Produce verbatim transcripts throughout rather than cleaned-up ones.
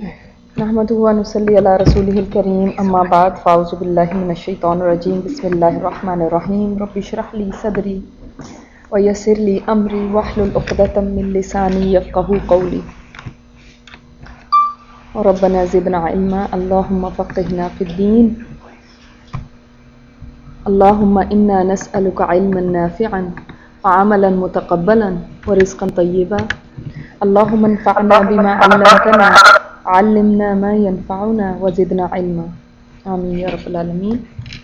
नहमदुहु व नुसल्ली अला रसूलिहिल करीम अम्मा बाद फ़ाऊज़ु बिल्लाहि मिनश्शैतानिर रजीम बिस्मिल्लाहिर रहमानिर रहीम रब्बि इश्रह ली सदरी व यस्सिर ली अमरी वहलुल उक़दतम मिन लिसानी यफ़क़हू क़ौली रब्बना ज़िदना इल्मा अल्लाहुम्मा फ़क़्हिना फ़िद्दीन अल्लाहुम्मा इन्ना नस्अलुका इल्मन नाफ़िअन व अमलन मुतक़ब्बलन व रिज़्क़न तय्यिबा अल्लाहुम्मा अन्फ़अना बिमा अल्लमतना अल्लिमना मा यनफ़अुना व ज़िदना इल्मा आमीन या रब्बल आलमीन।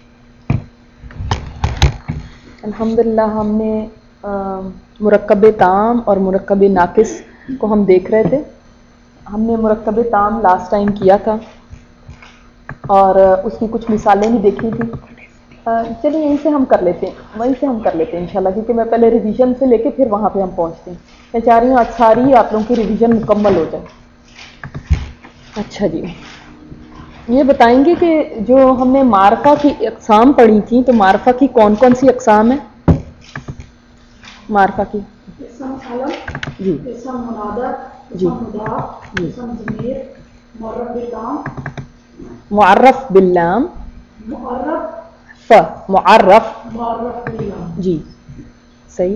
अल्हम्दुलिल्लाह हमने मुरक्कब ताम और मुरक्कब नाक़िस को हम देख रहे थे। हमने मुरक्कब ताम लास्ट टाइम किया था और उसकी कुछ मिसालें भी देखी थी। चलिए यहीं से हम कर लेते हैं वहीं से हम कर लेते हैं इंशाल्लाह, क्योंकि मैं पहले रिवीजन से लेके फिर वहाँ पे हम पहुँचते हैं। मैं चाह रही हूँ आज सारी आप लोगों की रिवीजन मुकम्मल हो जाए। अच्छा जी, ये बताएंगे कि जो हमने मारफा की अक़साम पढ़ी थी, तो मारफा की कौन कौन सी अक़साम है? मारफा की जी जी मुअर्रफ बिल्लाम फ मुअर्रफ जी सही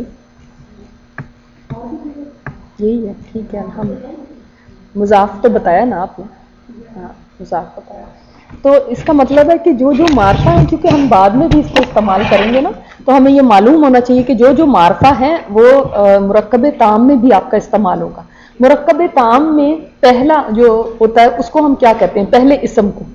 यही है, ठीक है। हम मुज़ाफ तो बताया ना आपने, हाँ मुज़ाफ बताया। तो इसका मतलब है कि जो जो मारफा है, क्योंकि हम बाद में भी इसको इस्तेमाल करेंगे ना, तो हमें ये मालूम होना चाहिए कि जो जो मारफा है वो मुरक्कब ताम में भी आपका इस्तेमाल होगा। मुरक्कब ताम में पहला जो होता है उसको हम क्या कहते हैं? पहले इसम को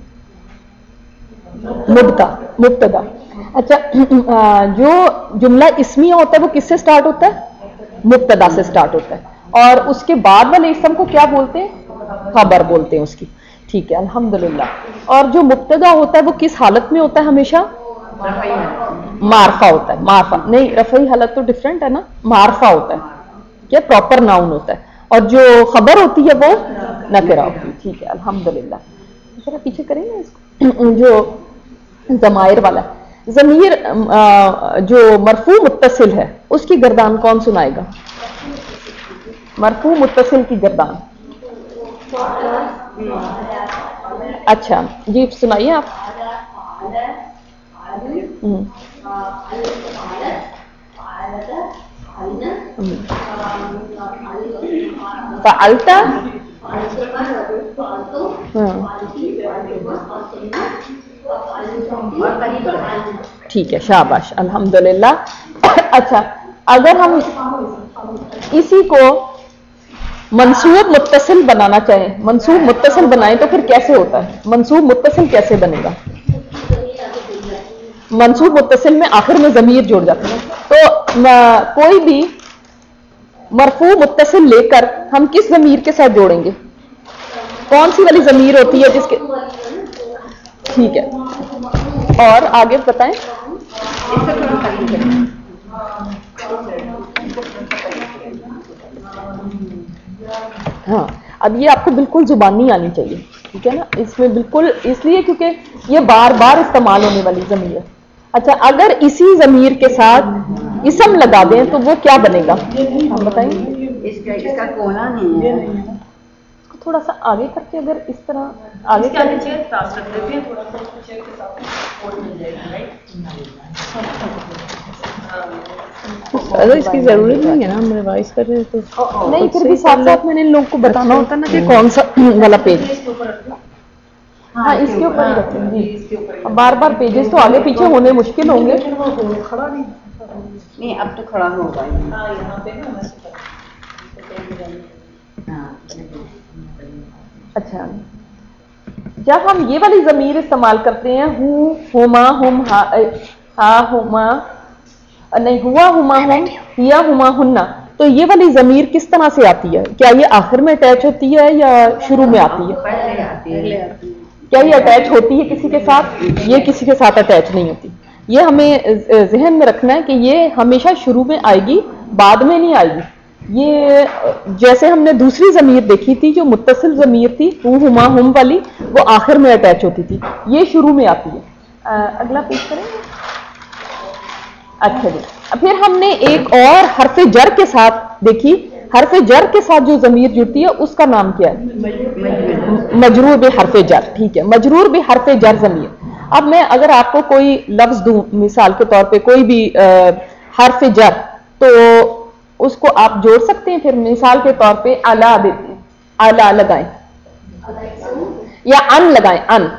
मुब्ता मुब्तदा। अच्छा, जो जुमला इस्मिया होता है वो किससे स्टार्ट होता है? मुब्तदा से स्टार्ट होता है। और उसके बाद वाले इसम को क्या बोलते हैं? खबर बोलते हैं उसकी, ठीक है अल्हम्दुलिल्लाह। और जो मुब्तदा होता है वो किस हालत में होता है? हमेशा मारफा होता है। मारफा नहीं, रफ़ई हालत तो डिफरेंट है ना, मारफा होता है, क्या प्रॉपर नाउन होता है। और जो खबर होती है वो नकरा होती है, ठीक है अल्हम्दुलिल्लाह। जरा पीछे करेंगे इसको। जो ज़माइर वाला ज़मीर जो मरफू मुत्तसिल है उसकी गर्दान कौन सुनाएगा? मरफू मुत्तसिल की गर्दान। अच्छा जी सुनाइए आप। फ़अलता ठीक है, शाबाश अल्हम्दुलिल्लाह। अच्छा, अगर हम इसी को मंसूब मुत्तसिल बनाना चाहें, मंसूब मुत्तसिल बनाएं तो फिर कैसे होता है? मंसूब मुत्तसिल कैसे बनेगा? मंसूब मुत्तसिल में आखिर में ज़मीर जुड़ जाता है। तो न, कोई भी मरफू मुत्तसिल लेकर हम किस ज़मीर के साथ जोड़ेंगे? कौन सी वाली ज़मीर होती है जिसके, ठीक है। और आगे बताएं। हाँ, अब ये आपको बिल्कुल जुबानी आनी चाहिए, ठीक है ना। इसमें बिल्कुल इसलिए क्योंकि ये बार बार इस्तेमाल होने वाली ज़मीर है। अच्छा, अगर इसी ज़मीर के साथ इसम लगा दें तो वो क्या बनेगा? हम बताएंगे। इसका इसका कोना नहीं है, इसको थोड़ा सा आगे करके अगर इस तरह आगे कर नीचे तास रख देते हैं, थोड़ा सा चेक के साथ और मिल जाएगा, राइट। अगर इसकी जरूरत नहीं है ना, हम रिवाइज कर रहे हैं तो नहीं, फिर भी साथ साथ मैंने इन लोगों को बताना होता है ना कि कौन सा वाला पेज। हाँ, इसके ऊपर ही रखते हैं जी। अब बार बार पेजेस तो आगे पीछे होने मुश्किल होंगे। खड़ा नहीं नहीं अब तो खड़ा होगा। हाँ, यहाँ पे ना अच्छा, जब हम ये वाली ज़मीर इस्तेमाल करते हैं, हूँ हुमा हुम हा, हा हुमा नहीं हुआ हुमा हुम हिया हुमा हुन्ना, तो ये वाली ज़मीर किस तरह से आती है? क्या ये आखिर में अटैच होती है या शुरू में आती है? पहले आती है। क्या ये अटैच होती है किसी के साथ? ये किसी के साथ अटैच नहीं होती। ये हमें जहन में रखना है कि ये हमेशा शुरू में आएगी, बाद में नहीं आएगी। ये जैसे हमने दूसरी ज़मीर देखी थी जो मुत्तसिल ज़मीर थी, हु हुमा हुम वाली, वो आखिर में अटैच होती थी, ये शुरू में आती है। आ, अगला पेज करेंगे। अच्छा जी, फिर हमने एक और हरफ जर के साथ देखी। हरफ जर के साथ जो ज़मीर जुड़ती है उसका नाम क्या है? मजरूर बे हरफे जर, ठीक है, मजरूर बे हरफे जर ज़मीर। अब मैं अगर आपको कोई लफ्ज दूं मिसाल के तौर पे कोई भी हरफे जर, तो उसको आप जोड़ सकते हैं। फिर मिसाल के तौर पे अला देते हैं, अला लगाएं या अन लगाएं, अन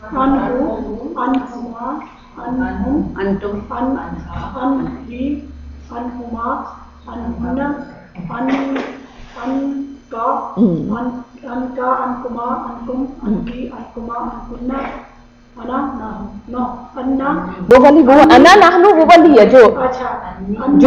वो वाली वो अना नाहनु वो वाली है जो जो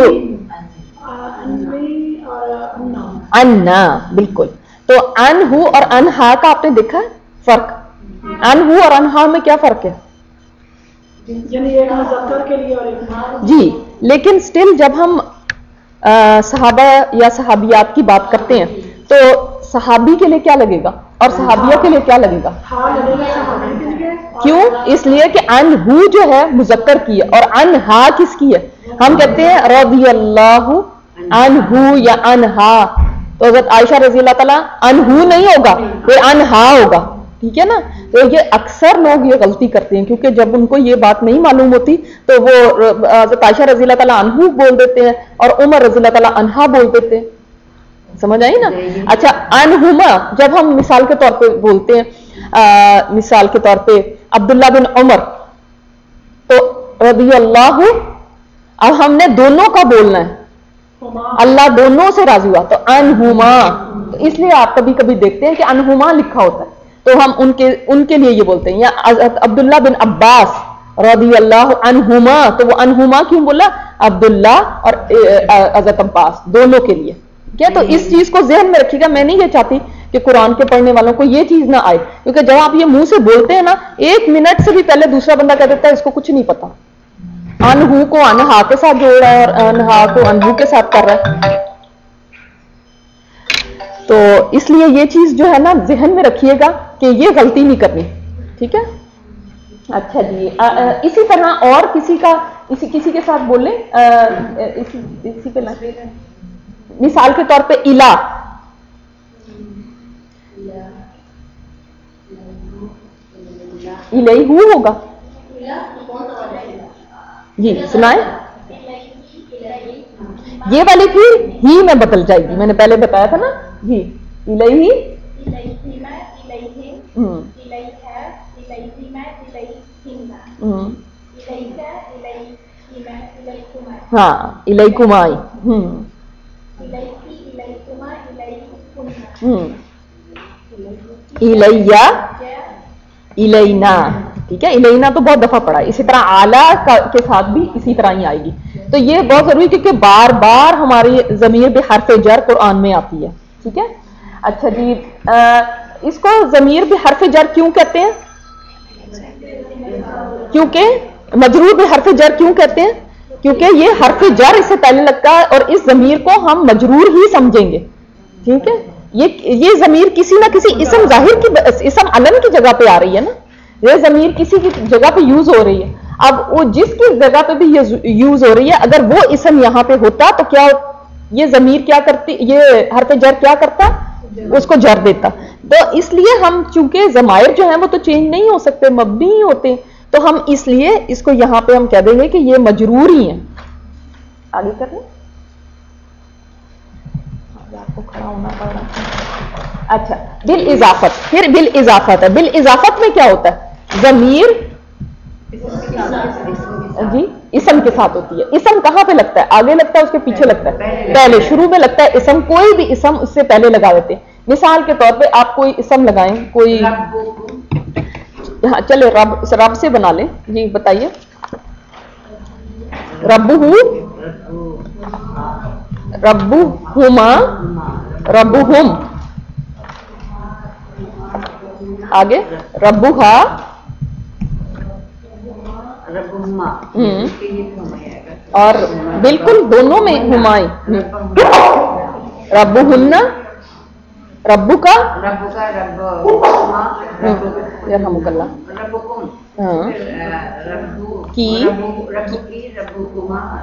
अन्ना, बिल्कुल। तो अनहु और अनहा का आपने देखा है फर्क? अनहु और अनहा में क्या फर्क है? एक मुज़क्कर के लिए और एक जी, लेकिन स्टिल जब हम आ, सहाबा या सहाबियात की बात करते हैं तो सहाबी के लिए क्या लगेगा और सहाबिया के लिए क्या लगेगा? क्यों? इसलिए कि अनहु जो है मुज़क्कर की है और अनहा किसकी है? हम कहते हैं रज़ियल्लाहु अनहु या अनहा, तो हज़रत आयशा रज़ी अल्लाह ताला अनहु नहीं होगा, ये अनहा होगा, ठीक है ना। तो ये अक्सर लोग ये गलती करते हैं क्योंकि जब उनको ये बात नहीं मालूम होती तो वो हज़रत आयशा रज़ी अल्लाह ताला अनहु बोल देते हैं और उमर रज़ी अल्लाह ताला अनहा बोल देते हैं। समझ आई ना? अच्छा, अनहुमा जब हम मिसाल के तौर पे बोलते हैं, आ, मिसाल के तौर पे अब्दुल्ला बिन उमर, तो रज़ियल्लाहु, अब हमने दोनों का बोलना है, अल्लाह दोनों से राजी हुआ, तो अनहुमा। तो इसलिए आप कभी कभी देखते हैं कि अनहुमा लिखा होता है, तो हम उनके उनके लिए ये बोलते हैं। या अब्दुल्ला बिन अब्बास रज़ियल्लाहु अन्हुमा, तो वो अनहुमा क्यों बोला? अब्दुल्ला और हज़रत अब्बास दोनों के लिए, क्या? तो इस चीज को ज़हन में रखिएगा। मैं नहीं ये चाहती कि कुरान के पढ़ने वालों को ये चीज ना आए, क्योंकि जब आप ये मुंह से बोलते हैं ना, एक मिनट से भी पहले दूसरा बंदा कह देता है इसको कुछ नहीं पता, अनहु को अनहा के साथ जोड़ रहा है और अनहा को अनहु के साथ कर रहा है। तो इसलिए ये चीज जो है ना ज़हन में रखिएगा कि ये गलती नहीं करनी, ठीक है। अच्छा जी, आ, आ, इसी तरह और किसी का इसी किसी के साथ बोले, इसी इसी पे मिसाल के तौर पे इला, इलैहु होगा जी, सुनाए। ये वाली फिर ही में बदल जाएगी, मैंने पहले बताया था ना जी। इलैही, हम्म हाँ, इलैकुमाई, हम्म हम्म इलैया, इलैना, ठीक है। इलैना तो बहुत दफा पढ़ा है। इसी तरह आला का के साथ भी इसी तरह ही आएगी। तो ये बहुत जरूरी, क्योंकि बार बार हमारी ज़मीर बे हर्फ़े जर कुरान में आती है, ठीक है। अच्छा जी, आ, इसको ज़मीर बे हर्फ़े जर क्यों कहते हैं? क्योंकि मजरूर बे हर्फ़े जर क्यों कहते हैं? क्योंकि ये हर्फ़े जर इससे पहले लगता है और इस ज़मीर को हम मजरूर ही समझेंगे, ठीक है। ये ये ज़मीर किसी ना किसी इसम जाहिर की, इसम अलम की जगह पे आ रही है ना, ये ज़मीर किसी की जगह पे यूज हो रही है। अब वो जिसकी जगह पे भी ये यूज हो रही है, अगर वो इसम यहाँ पे होता तो क्या ये ज़मीर क्या करती, ये हर्फ़े जर क्या करता? उसको जर देता। तो इसलिए हम चूंकि ज़मायर जो है वो तो चेंज नहीं हो सकते, मबनी ही होते, तो हम इसलिए इसको यहाँ पे हम कह देंगे कि ये मजरूर ही है। आगे कर रहे, आपको खड़ा होना पड़ रहा है। अच्छा, बिल इजाफत, फिर बिल इजाफत है। बिल इजाफत में क्या होता है? ज़मीर जी इसम के साथ होती है। इसम कहाँ पे लगता है? आगे लगता है, उसके पीछे लगता है? पहले, शुरू में लगता है इसम। कोई भी इसम उससे पहले लगा देते हैं। मिसाल के तौर पे आप कोई इसम लगाएं, कोई, हाँ चले रब, रब से बना लें जी, बताइए। रब्बुहु, रब्बुहुमा, रब्बुहुम, आगे रब्बुहा, और बिल्कुल दोनों में हुमाई, रब्बुहुन्ना, रब्बुका, रब्बुका, यरहमुकल्लाह, हाँ, की,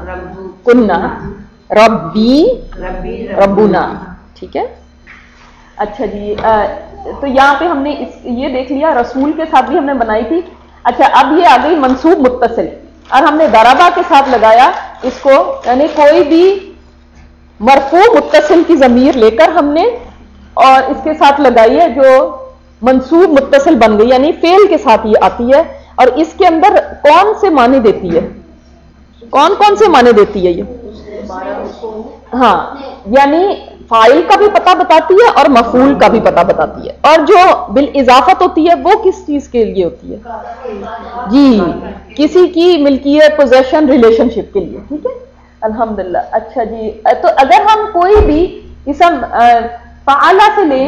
कुन्ना, रब्बी, रब्बुना, ठीक है। اچھا جی آ, تو یہاں پہ ہم نے اس یہ دیکھ لیا رسول کے ساتھ بھی ہم نے بنائی تھی. اچھا اب یہ آ گئی منصوب متصل اور ہم نے ضربہ کے ساتھ لگایا اس کو, یعنی کوئی بھی مرفوع متصل کی ضمیر لے کر ہم نے اور اس کے ساتھ لگائی ہے جو منصوب متصل بن گئی, یعنی فعل کے ساتھ یہ آتی ہے اور اس کے اندر کون سے معنی دیتی ہے, کون کون سے معنی دیتی ہے یہ؟ ہاں یعنی فاعل کا بھی پتہ بتاتی ہے اور مفعول کا بھی پتہ بتاتی ہے, اور جو بالاضافت ہوتی ہے وہ کس چیز کے لیے ہوتی ہے جی, کسی کی ملکیت پوزیشن ریلیشن شپ کے لیے. ٹھیک ہے الحمدللہ. اچھا جی تو اگر ہم کوئی بھی اسم فعالہ سے لیں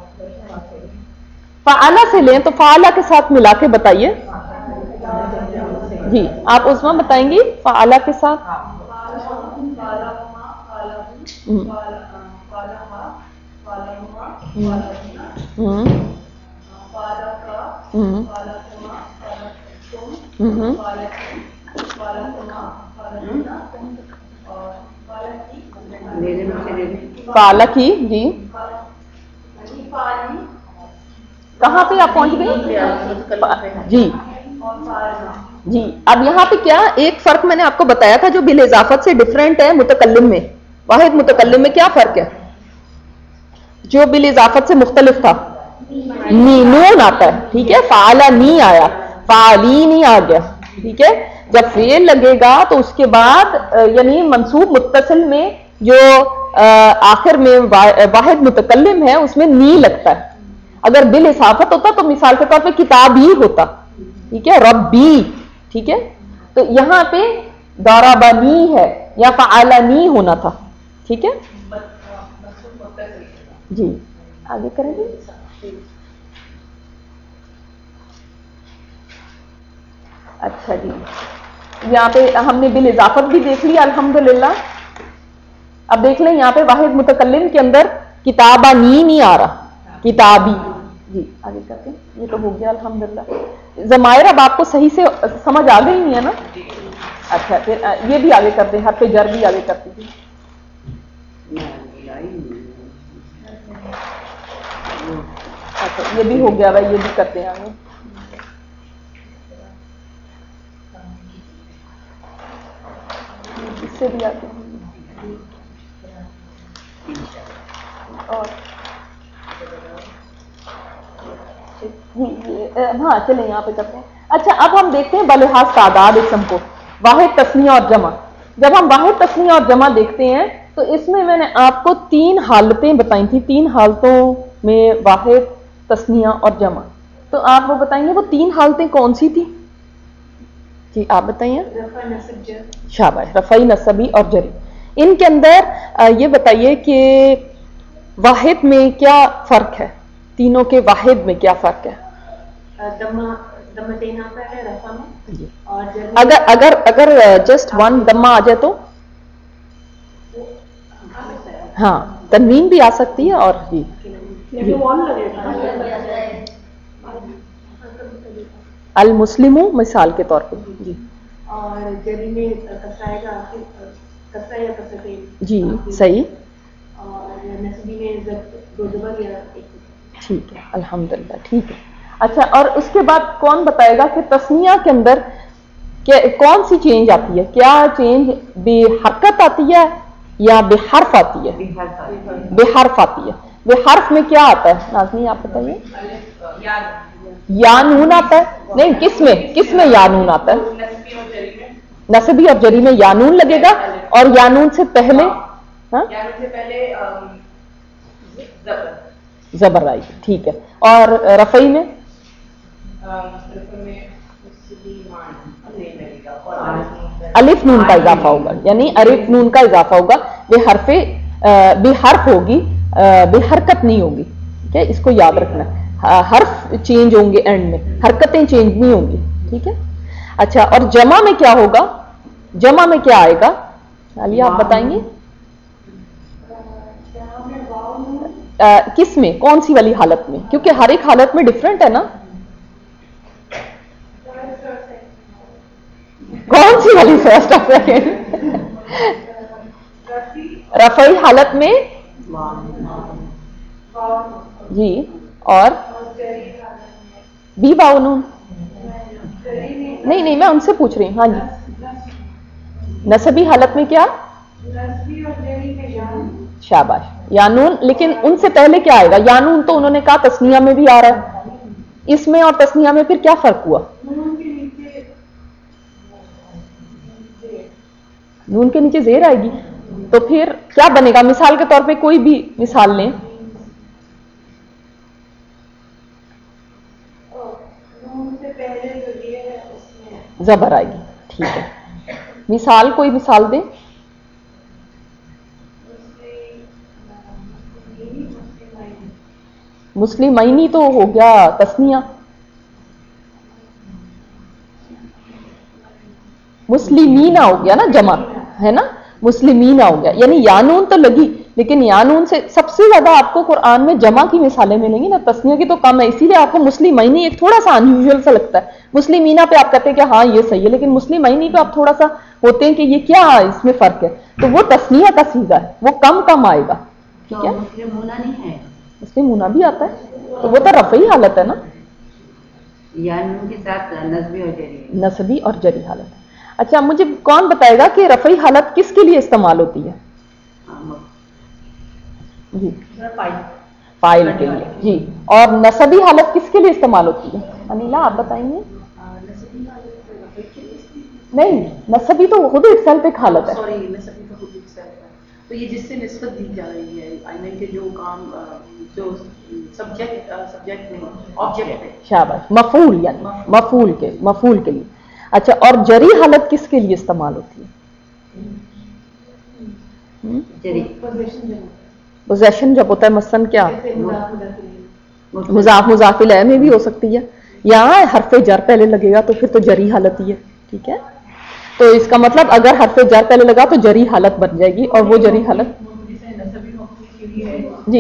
فعالہ سے لیں تو فعالہ کے ساتھ ملا کے بتائیے جی, آپ عظمیٰ بتائیں گی فعالہ کے ساتھ. فعالہ کی جی کہاں پہ آپ پہنچ گئی جی جی. اب یہاں پہ کیا ایک فرق میں نے آپ کو بتایا تھا جو بالاضافت سے ڈفرینٹ ہے متکلم میں, واحد متکلم میں کیا فرق ہے جو بالاضافت سے مختلف تھا؟ نی نون آتا ہے. ٹھیک ہے فعالہ نی آیا, فعالی نہیں آ گیا. ٹھیک ہے جب فعل لگے گا تو اس کے بعد یعنی منصوب متصل میں جو آخر میں واحد متکلم ہے اس میں نی لگتا ہے. اگر بالاضافت ہوتا تو مثال کے طور پہ کتابی ہوتا. ٹھیک ہے ربی. ٹھیک ہے تو یہاں پہ ضربنی ہے یا فعلنی ہونا تھا. ٹھیک ہے جی آگے کریں گے. اچھا جی یہاں پہ ہم نے بالاضافت بھی دیکھ لیا الحمدللہ. اب دیکھ لیں یہاں پہ واحد متکلم کے اندر کتابانی نہیں آ رہا, کتابی. جی آگے کرتے ہیں. یہ تو ہو گیا الحمدللہ. ضمائر اب آپ کو صحیح سے سمجھ آ گئی نہیں ہے نا؟ اچھا پھر یہ بھی آگے کرتے ہیں, حرف جر بھی آگے کرتے ہیں. اچھا یہ بھی ہو گیا بھائی, یہ بھی کرتے ہیں آگے. اس سے بھی آتے ہیں اور ہاں چلیں یہاں پہ کرتے ہیں. اچھا اب ہم دیکھتے ہیں بلحاظ تعداد اسم کو واحد تثنیہ اور جمع. جب ہم واحد تثنیہ اور جمع دیکھتے ہیں تو اس میں میں نے آپ کو تین حالتیں بتائی تھی, تین حالتوں میں واحد تثنیہ اور جمع. تو آپ وہ بتائیں گے وہ تین حالتیں کون سی تھی؟ جی آپ بتائیے. شاباش, رفعی نصبی اور جری. ان کے اندر یہ بتائیے کہ واحد میں کیا فرق ہے, تینوں کے واحد میں کیا فرق ہے؟ اگر اگر اگر جسٹ ون دمہ آ جائے تو ہاں تنوین بھی آ سکتی ہے اور جی المسلم مثال کے طور پہ جی جی صحیح ٹھیک ہے الحمدللہ. ٹھیک ہے اچھا اور اس کے بعد کون بتائے گا کہ تثنیہ کے اندر کون سی چینج آتی ہے؟ کیا چینج بے حرکت آتی ہے یا بے حرف آتی ہے؟ بے حرف آتی ہے. بے حرف میں کیا آتا ہے ناظمین آپ بتائیے؟ یا نون آتا ہے. نہیں کس میں کس میں یا نون آتا ہے؟ نصبی اور جری میں یا نون لگے گا اور یا نون سے پہلے ہاں زبر آئی. ٹھیک ہے اور رفعی میں الف نون کا اضافہ ہوگا, یعنی الف نون کا اضافہ ہوگا. بے حرف بے حرف ہوگی, بے حرکت نہیں ہوگی. ٹھیک ہے اس کو یاد رکھنا. حرف چینج ہوں گے اینڈ میں, حرکتیں چینج نہیں ہوں گی. ٹھیک ہے اچھا اور جمع میں کیا ہوگا؟ جمع میں کیا آئے گا علی آپ بتائیں گے؟ کس میں کون سی والی حالت میں؟ کیونکہ ہر ایک حالت میں ڈفرینٹ ہے نا. کون سی والی فرسٹ آف سیکنڈ؟ رفعی حالت میں جی اور بی باؤ نون نہیں نہیں میں ان سے پوچھ رہی ہوں. ہاں جی نسبی حالت میں کیا شاباش یانون, لیکن ان سے پہلے کیا آئے گا؟ یانون تو انہوں نے کہا تسنیہ میں بھی آ رہا ہے, اس میں اور تسنیہ میں پھر کیا فرق ہوا؟ نون کے نیچے زیر آئے گی, تو پھر کیا بنے گا؟ مثال کے طور پہ کوئی بھی مثال لیں. زبر آئے گی, ٹھیک ہے. مثال کوئی مثال دیں. مسلمینی تو ہو گیا تسنیہ, مسلمینہ ہو گیا نا جمع ہے نا, مسلمینہ ہو گیا. یعنی یانون تو لگی, لیکن یانون سے سب سے زیادہ آپ کو قرآن میں جمع کی مثالیں ملیں گی نا, تسنیہ کی تو کم ہے. اسی لیے آپ کو مسلمینی ایک تھوڑا سا انیوژل سا لگتا ہے. مسلمینہ پہ آپ کہتے ہیں کہ ہاں یہ صحیح ہے, لیکن مسلمینی پہ آپ تھوڑا سا ہوتے ہیں کہ یہ کیا اس میں فرق ہے. تو وہ تسنیہ کا صیغہ ہے, وہ کم کم آئے گا. ٹھیک ہے, مسلمونہ نہیں ہے, مسلمونہ بھی آتا ہے, تو وہ تو رفعی حالت ہے نا, یعنی کے ساتھ نسبی اور جری, نسبی اور جری حالت. اچھا مجھے کون بتائے گا کہ رفعی حالت کس کے لیے استعمال ہوتی ہے؟ جی فاعل کے لیے. جی اور نسبی حالت کس کے لیے استعمال ہوتی ہے؟ انیلا آپ بتائیں گے. نہیں نسبی تو خود اٹسیلف ایک حالت ہے. سوری نسبی تو خود اٹسیلف ہے, تو یہ جس سے نسبت دی جا رہی ہے, آئی مین کہ جو کام جو سبجیکٹ سبجیکٹ نہیں آبجیکٹ ہے. شاباش, مفعول یعنی مفعول کے مفعول کے لیے. اچھا اور جری حالت کس کے لیے استعمال ہوتی ہے؟ پوزیشن جب ہوتا ہے مثلاً کیا مضاف مضاف الیہ میں بھی ہو سکتی ہے, یا حرف جر پہلے لگے گا تو پھر تو جری حالت ہی ہے. ٹھیک ہے, تو اس کا مطلب اگر حرف جر پہلے لگا تو جری حالت بن جائے گی, اور وہ جری حالت جی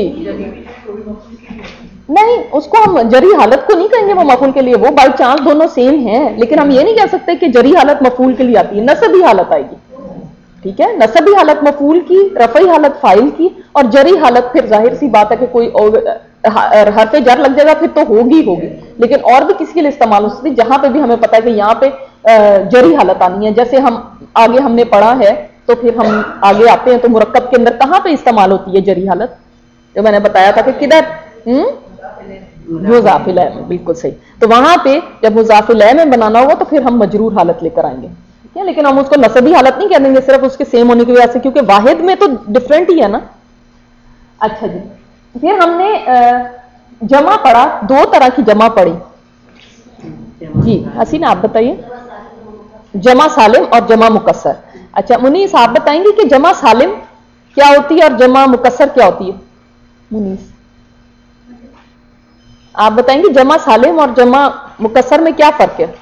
نہیں, اس کو ہم جری حالت کو نہیں کہیں گے, وہ مفعول کے لیے, وہ بائی چانس دونوں سیم ہیں, لیکن ہم یہ نہیں کہہ سکتے کہ جری حالت مفعول کے لیے آتی ہے, نسبی حالت آئے گی. ٹھیک ہے, نسبی حالت مفعول کی, رفعی حالت فاعل کی, اور جری حالت پھر ظاہر سی بات ہے کہ کوئی حرف جر لگ جائے گا پھر تو ہوگی ہوگی, لیکن اور بھی کسی کے لیے استعمال ہو سکتی ہے جہاں پہ بھی ہمیں پتا ہے کہ یہاں پہ جری حالت آنی ہے. جیسے ہم آگے ہم نے پڑھا ہے, تو پھر ہم آگے آتے ہیں تو مرکب کے اندر کہاں پہ استعمال ہوتی ہے جری حالت؟ جو میں نے بتایا تھا کہ کدھر, مضاف الیہ میں, بالکل صحیح. تو وہاں پہ جب مضاف الیہ میں بنانا ہوگا تو پھر ہم مجرور حالت لے کر آئیں گے. ٹھیک ہے, لیکن ہم اس کو نسبی حالت نہیں کہہ دیں گے صرف اس کے سیم ہونے کی وجہ سے, کیونکہ واحد میں تو ڈفرینٹ ہی ہے نا. اچھا جی, پھر ہم نے جمع پڑھا, دو طرح کی جمع پڑھی. جی حسین آپ بتائیے. جمع سالم اور جمع مکسر. اچھا منیس آپ بتائیں گے کہ جمع سالم کیا ہوتی ہے اور جمع مکسر کیا ہوتی ہے؟ منیس آپ بتائیں گے جمع سالم اور جمع مکسر میں کیا فرق ہے؟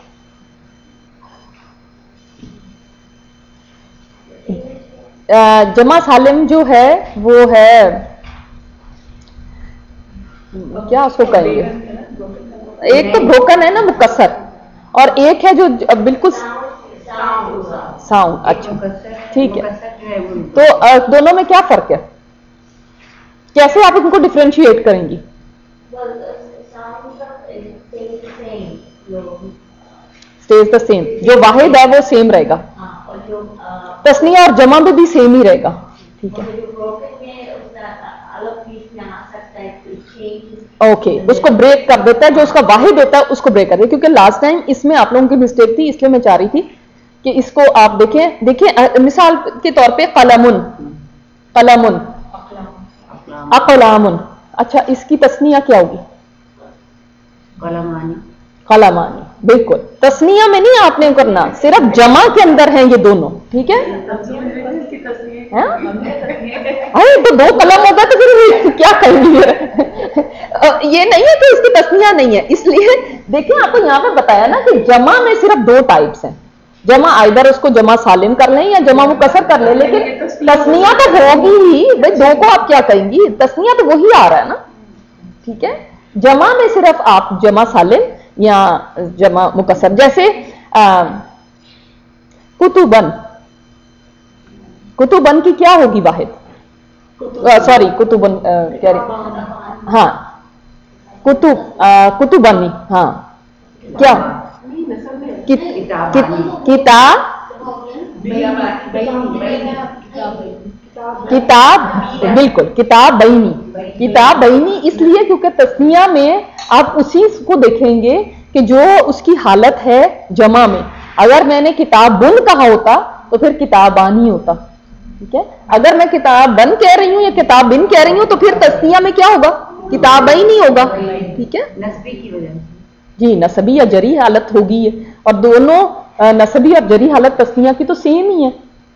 جمع سالم جو ہے وہ ہے کیا اس کو کہیں گے, ایک تو بروکن ہے نا مکسر, اور ایک ہے جو بالکل ساؤنڈ. اچھا ٹھیک ہے, تو دونوں میں کیا فرق ہے؟ کیسے آپ ان کو ڈفرینشیٹ کریں گی؟ stays the same, جو واحد ہے وہ سیم رہے گا, تسنیہ اور جمع میں بھی سیم ہی رہے گا. ٹھیک ہے اوکے, اس کو بریک کر دیتا ہے, جو اس کا واحد ہوتا ہے اس کو بریک کر دیتا ہے. کیونکہ لاسٹ ٹائم اس میں آپ لوگوں کی مسٹیک تھی, اس لیے میں چاہ رہی تھی کہ اس کو آپ دیکھیں. دیکھیں مثال کے طور پہ قلمن, قلمن, اقلامن. اچھا اس کی تسنیہ کیا ہوگی؟ قلمانی. قلمانی, بالکل. تسنیہ میں نہیں آپ نے کرنا, صرف جمع کے اندر ہیں یہ دونوں. ٹھیک ہے, تو دو قلم ہوتا ہے تو پھر کیا کہیں گے؟ یہ نہیں ہے کہ اس کی تسنیہ نہیں ہے. اس لیے دیکھیں آپ کو یہاں پہ بتایا نا کہ جمع میں صرف دو ٹائپس ہیں. جمع آئدر اس کو جمع سالم کر لیں یا جمع مکسر کر لیں, لیکن تسنیہ تو ہوگی ہی. بھائی دو کو آپ کیا کہیں گی, تسنیہ تو وہی آ رہا ہے نا. ٹھیک ہے, جمع میں صرف آپ جمع سالم یا جمع مکسر. جیسے کتبن, کتبن کی کیا ہوگی واحد؟ سوری کتبن کہہ رہی हाँ कुतुब कुतुबनी, हाँ क्या कि, कि, किताब किताब बिल्कुल किताब बैनी। किताब बैनी इसलिए क्योंकि तस्निया में आप उसी को देखेंगे कि जो उसकी हालत है जमा में। अगर मैंने किताब बुन कहा होता तो फिर किताबानी होता, ठीक है। अगर मैं किताब बन कह रही हूँ या किताब बिन कह रही हूँ तो फिर तस्निया में क्या होगा, किताब बैनी होगा, ठीक है। नस्बी की वजह से जी नसबी या जरी हालत होगी है, और दोनों नसबी और जरी हालत तस्निया की तो सेम ही है,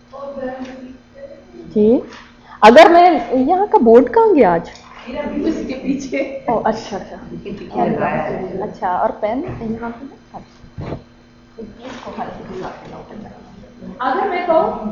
ठीक। अगर मैं यहाँ का बोर्ड कहाँ गया आज, इसके पीछे। ओ अच्छा अच्छा अच्छा, और पेन यहाँ पे है? अगर मैं कहूँ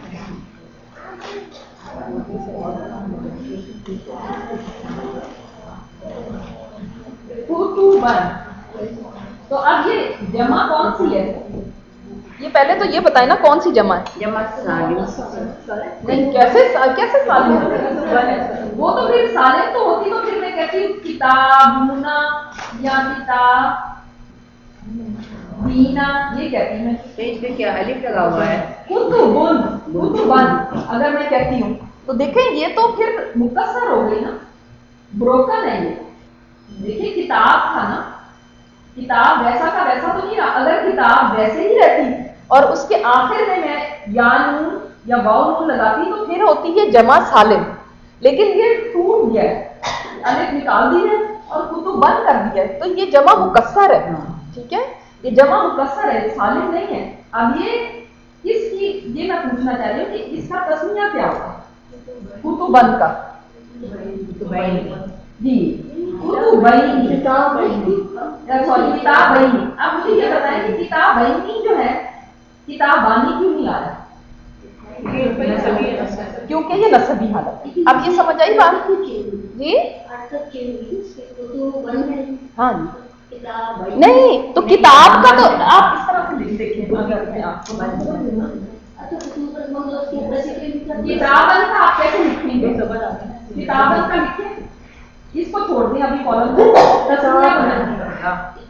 तो अब ये जमा कौन सी है, ये पहले तो ये बताए ना कौन सी जमा है। जमा सालिम नहीं कैसे कैसे सालिम, वो तो फिर सालिम तो होती तो फिर मैं कहती हूँ किताब मुना या किताब बीना, ये कहती मैं। पेज पे क्या अलिफ लगा हुआ है, कुतुबुन कुतुबन अगर मैं कहती हूँ तो देखें ये तो फिर मुकस्सर हो गई ना, ब्रोकन है ये। देखिए किताब था ना, किताब वैसा का वैसा तो नहीं रहा। अगर किताब वैसे ही रहती और उसके आखिर में मैं या नून या वाव नून लगाती तो फिर होती है जमा सालिम, लेकिन ये टूट गया है, अलिफ निकाल दी है और कुतुब बंद कर दिया है, तो ये जमा मुकस्सर है, ठीक है। ये जमा मुकस्सर है, सालिम नहीं है। अब ये इसकी ये मैं पूछना चाह रही हूँ कि इसका तस्मीया क्या होगा, कुतुब बंद का जी कुतुब बैनी, किताब बैनी, सॉरी किताब बैनी। अब मुझे ये बताएं कि किताब बैनी जो है किताब बानी क्यों नहीं आ रहा, क्योंकि ये नसबी हालत है। अब ये समझ आई बात जी, हाँ जी नहीं तो किताब का तो आप इस तरह से लिख देखें, अगर मैं आपको किताब का आप कैसे लिखेंगे, किताब का लिखें, इसको छोड़ दें अभी कॉलम में, तस्मीया बना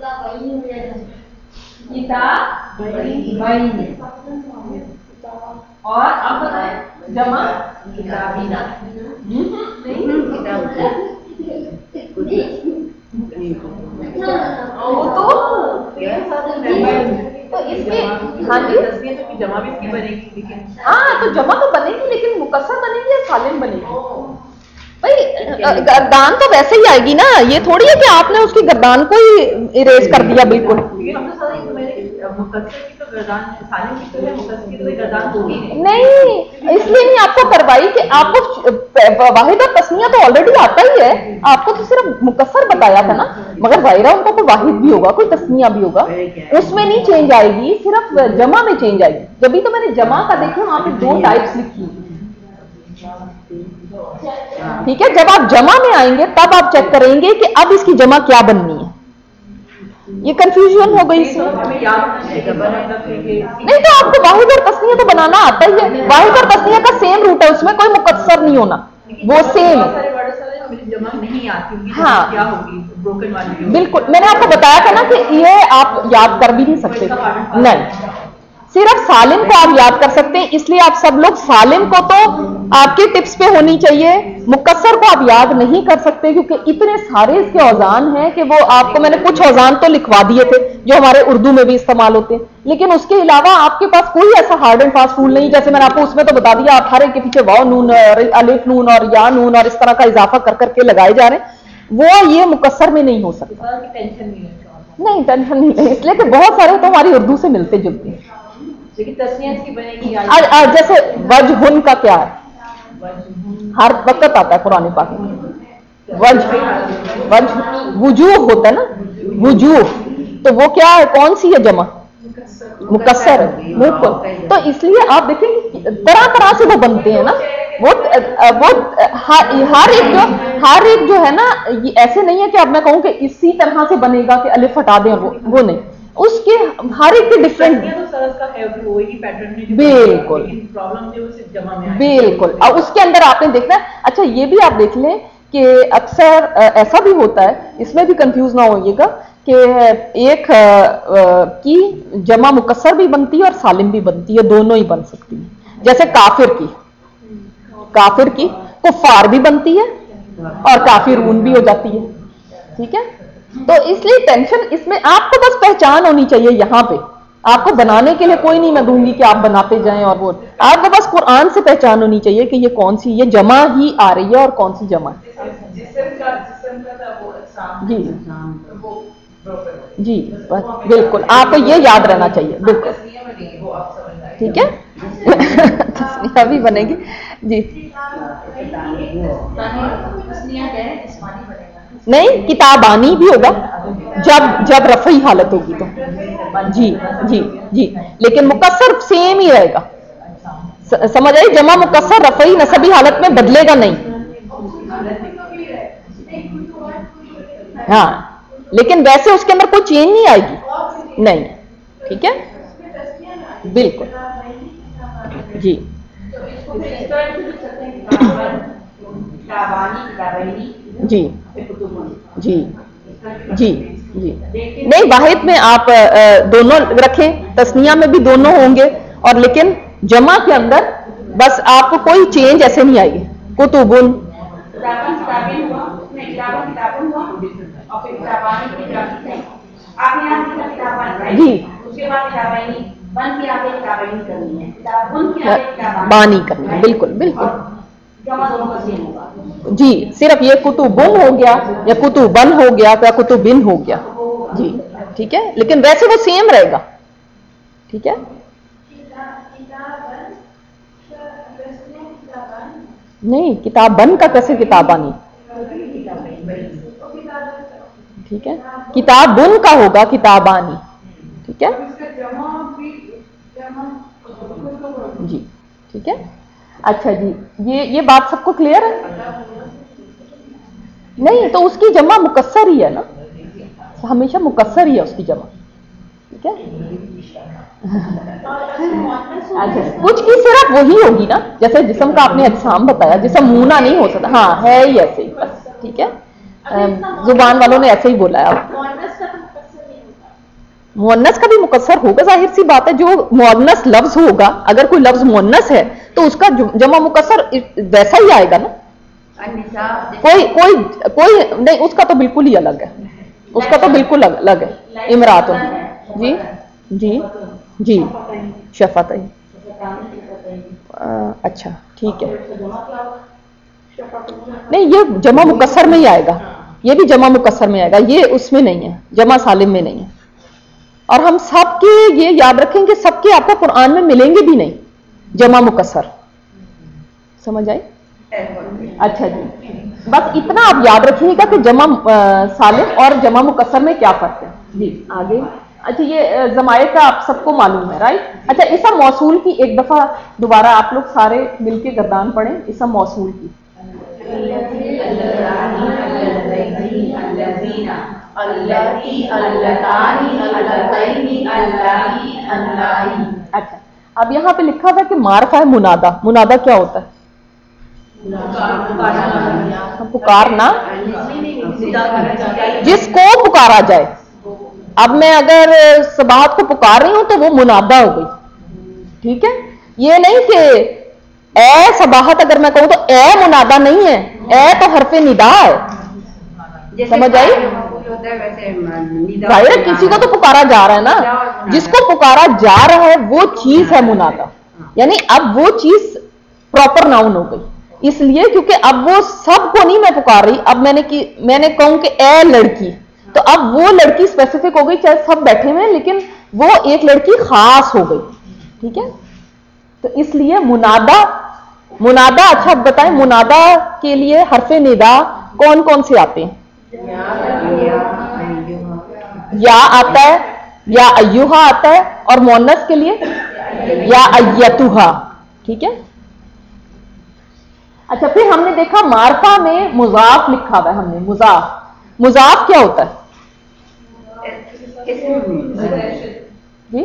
किताब बैनी। और अब बताएं जमा किताबीना, नहीं वो तो तो इसके हाँ जी जमा भी इसकी बनेगी, लेकिन हाँ तो जमा तो बनेगी लेकिन मुकस्सर बनेगी या सालिम बनेगी भाई। गर्दान तो वैसे ही आएगी ना, ये थोड़ी है कि आपने उसकी गर्दान को ही इरेज कर दिया बिल्कुल। नहीं इसलिए नहीं आपको करवाई कि आपको वाहिद और तस्निया तो ऑलरेडी आता ही है, आपको तो सिर्फ मुकस्सर बताया था ना। मगर वाहिरा उनको कोई वाहिद भी होगा कोई तस्निया भी होगा, उसमें नहीं चेंज आएगी, सिर्फ जमा में चेंज आएगी। जब भी तो मैंने जमा का देखे वहां पे दो टाइप्स लिखी, ठीक है। जब आप जमा में आएंगे तब आप चेक करेंगे कि अब इसकी जमा क्या बननी है। ये कंफ्यूजन हो गई इसमें, नहीं तो आपको वाहिद और तस्निया तो बनाना आता ही है। वाहिद और तस्निया का सेम रूट है, उसमें कोई मुकस्सर नहीं होना, वो सेम है। जमा नहीं आती, हाँ क्या होगी ब्रोकन वाली, बिल्कुल मैंने आपको बताया था ना कि ये आप याद कर भी नहीं सकते, नहीं सिर्फ सालिम को आप याद कर सकते हैं। इसलिए आप सब लोग सालिम को तो आपके टिप्स पे होनी चाहिए, मुकस्सर को आप याद नहीं कर सकते क्योंकि इतने सारे इसके औजान हैं कि वो आपको मैंने कुछ औजान तो लिखवा दिए थे जो हमारे उर्दू में भी इस्तेमाल होते हैं, लेकिन उसके अलावा आपके पास कोई ऐसा हार्ड एंड फास्ट रूल नहीं। जैसे मैंने आपको उसमें तो बता दिया, आप हर एक के पीछे वाव नून अलिफ नून और या नून और इस तरह का इजाफा कर करके लगाए जा रहे हैं, वो ये मुकस्सर में नहीं हो सकता। टेंशन नहीं है, नहीं टेंशन नहीं है, इसलिए कि बहुत सारे तो हमारी उर्दू से मिलते जुलते हैं। लेकिन तस्नीया इसकी बनेगी आज आज जैसे वजहुन का क्या है, हर वक्त आता है कुरान पाक में वजह, वजह वजूह होता है ना, वजूह तो वो क्या है, कौन सी है जमा, मुकस्सर है बिल्कुल। तो इसलिए आप देखेंगे तरह तरह से वो बनते हैं ना, वो वो हर, हर एक जो हर एक जो है ना, ये ऐसे नहीं है कि अब मैं कहूँ कि इसी तरह से बनेगा कि अलिफ हटा दें, वो वो नहीं, उसके हर एक के डिफरेंट बिल्कुल प्रॉब्लम जो सिर्फ जमा में बिल्कुल। और उसके अंदर आपने देखना, अच्छा ये भी आप देख लें کہ اکثر ایسا بھی ہوتا ہے, اس میں بھی کنفیوز نہ ہوئیے گا کہ ایک کی جمع مکسر بھی بنتی ہے اور سالم بھی بنتی ہے, دونوں ہی بن سکتی ہے. جیسے کافر کی کافر کی کفار بھی بنتی ہے اور کافرون بھی ہو جاتی ہے. ٹھیک ہے, تو اس لیے ٹینشن اس میں آپ کو بس پہچان ہونی چاہیے. یہاں پہ آپ کو بنانے کے لیے کوئی نہیں میں دوں گی کہ آپ بناتے جائیں, اور وہ آپ کو بس قرآن سے پہچان ہونی چاہیے کہ یہ کون سی یہ جمع ہی آ رہی ہے اور کون سی جمع ہے. جی جی بالکل, آپ کو یہ یاد رہنا چاہیے. بالکل ٹھیک ہے, تسنیہ بھی بنے گی. جی نہیں, کتابانی بھی ہوگا جب جب رفعی حالت ہوگی تو. جی جی جی لیکن مکسر سیم ہی رہے گا. سمجھ آئی, جمع مکسر رفعی نصبی حالت میں بدلے گا نہیں. ہاں لیکن ویسے اس کے اندر کوئی چینج نہیں آئے گی. نہیں, ٹھیک ہے, بالکل. جی جی جی جی جی نہیں, واحد میں آپ دونوں رکھیں, تسنیہ میں بھی دونوں ہوں گے, اور لیکن جمع کے اندر بس آپ کو کوئی چینج ایسے نہیں آئے گی. کتبن جی بانی کرنی ہے. بالکل بالکل جی, صرف یہ کتبن ہو گیا یا کتبن ہو گیا یا کتبن ہو گیا. جی ٹھیک ہے, لیکن ویسے وہ سیم رہے گا. ٹھیک ہے, نہیں کتاب بن کا کیسے کتابانی. ٹھیک ہے, کتاب بن کا ہوگا کتابانی. ٹھیک ہے جی ٹھیک ہے. اچھا جی, یہ یہ بات سب کو کلیئر ہے. نہیں تو اس کی جمع مکسر ہی ہے نا, ہمیشہ مکسر ہی ہے اس کی جمع. ٹھیک ہے, اچھا کچھ کی صرف وہی ہوگی نا, جیسے جسم کا آپ نے اجسام بتایا, جسم مونا نہیں ہو سکتا. ہاں ہے ہی ایسے ہی بس. ٹھیک ہے, زبان والوں نے ایسے ہی بولا ہے. مؤنث کا بھی مکسر ہوگا, ظاہر سی بات ہے. جو مؤنث لفظ ہوگا, اگر کوئی لفظ مؤنث ہے تو اس کا جمع مکسر ویسا ہی آئے گا نا. کوئی کوئی کوئی نہیں, اس کا تو بالکل ہی الگ ہے. اس کا تو بالکل الگ ہے. امرات جی جی جی شفتین. اچھا ٹھیک ہے, نہیں یہ جمع مکسر میں ہی آئے گا. یہ بھی جمع مکسر میں آئے گا, یہ اس میں نہیں ہے, جمع سالم میں نہیں ہے. اور ہم سب کے یہ یاد رکھیں کہ سب کے آپ کو قرآن میں ملیں گے بھی نہیں جمع مکسر. سمجھ آئی؟ اچھا جی, بس اتنا آپ یاد رکھیے گا کہ جمع سالم اور جمع مکسر میں کیا فرق ہے. جی آگے. اچھا یہ ضمائر کا آپ سب کو معلوم ہے, رائٹ. اچھا اسم موصول کی ایک دفعہ دوبارہ آپ لوگ سارے مل کے گردان پڑھیں. اسم موصول کی اچھا, اب یہاں پہ لکھا ہوا ہے کہ معرفہ ہے منادا. منادا کیا ہوتا ہے؟ پکارنا, جس کو پکارا جائے. اب میں اگر صباحت کو پکار رہی ہوں تو وہ منادا ہو گئی. ٹھیک ہے, یہ نہیں کہ اے صباحت اگر میں کہوں تو اے منادا نہیں ہے, اے تو حرف ندا ہے. سمجھ آئی؟ ظاہر کسی کو تو پکارا جا رہا ہے نا, جس کو پکارا جا رہا ہے وہ چیز ہے منادا. یعنی اب وہ چیز پراپر ناؤن ہو گئی, اس لیے کیونکہ اب وہ سب کو نہیں میں پکار رہی. اب میں نے کی میں نے کہوں کہ اے لڑکی, تو اب وہ لڑکی اسپیسیفک ہو گئی, چاہے سب بیٹھے ہوئے لیکن وہ ایک لڑکی خاص ہو گئی. ٹھیک ہے, تو اس لیے منادا منادا اچھا اب بتائیں منادا کے لیے حرف ندا کون کون سے آتے ہیں؟ یا آتا ہے, یا ایوہا آتا ہے, اور مؤنث کے لیے یا ایتوہا. ٹھیک ہے, اچھا پھر ہم نے دیکھا معرفہ میں مضاف لکھا ہوا ہے. ہم نے مضاف مضاف کیا ہوتا ہے جی؟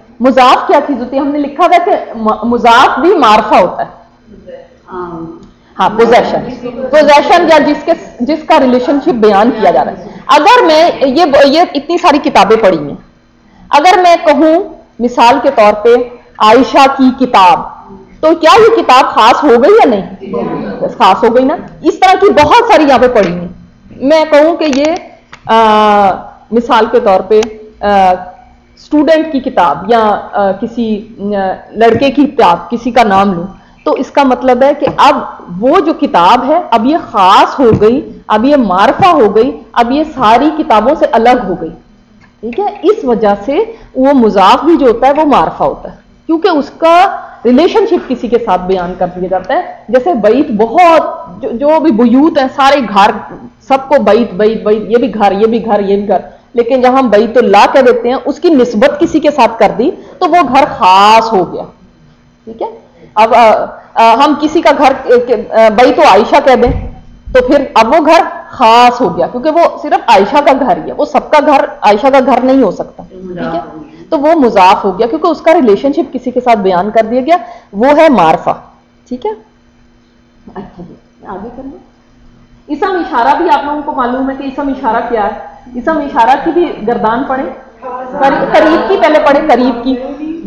مضاف کیا چیز ہوتی ہے؟ ہم نے لکھا ہوا ہے کہ مضاف بھی معرفہ ہوتا ہے. ہاں پوزیشن پوزیشن یا جس کے جس کا ریلیشن شپ بیان کیا جا رہا ہے. اگر میں یہ یہ اتنی ساری کتابیں پڑھی ہیں, اگر میں کہوں مثال کے طور پہ عائشہ کی کتاب, تو کیا یہ کتاب خاص ہو گئی یا نہیں؟ خاص ہو گئی نا. اس طرح کی بہت ساری یہاں پہ پڑھی ہیں. میں کہوں کہ یہ آ, مثال کے طور پہ اسٹوڈنٹ کی کتاب یا آ, کسی آ, لڑکے کی کتاب کسی کا نام لوں, تو اس کا مطلب ہے کہ اب وہ جو کتاب ہے اب یہ خاص ہو گئی, اب یہ معرفہ ہو گئی, اب یہ ساری کتابوں سے الگ ہو گئی. ٹھیک ہے, اس وجہ سے وہ مضاف بھی جو ہوتا ہے وہ معرفہ ہوتا ہے, کیونکہ اس کا ریلیشن شپ کسی کے ساتھ بیان کر دیا جاتا ہے. جیسے بیت بہت جو, جو بھی بیوت ہیں سارے گھر, سب کو بیت بیت بیت, یہ بھی گھر یہ بھی گھر یہ بھی گھر, لیکن جہاں ہم بیت اللہ کہہ دیتے ہیں اس کی نسبت کسی کے ساتھ کر دی تو وہ گھر خاص ہو گیا. ٹھیک ہے, اب آ, آ, ہم کسی کا گھر بیت و عائشہ کہہ دیں تو پھر اب وہ گھر خاص ہو گیا, کیونکہ وہ صرف عائشہ کا گھر ہی ہے, وہ سب کا گھر عائشہ کا گھر نہیں ہو سکتا. ٹھیک ہے, تو وہ مضاف ہو گیا کیونکہ اس کا ریلیشن شپ کسی کے ساتھ بیان کر دیا گیا, وہ ہے معرفہ. ٹھیک ہے, اچھا جی آگے کر لیں. اسم اشارہ بھی آپ لوگوں کو معلوم ہے کہ اسم اشارہ کیا ہے. اسم اشارہ کی بھی گردان پڑھیں, قریب کی پہلے پڑھیں, قریب کی.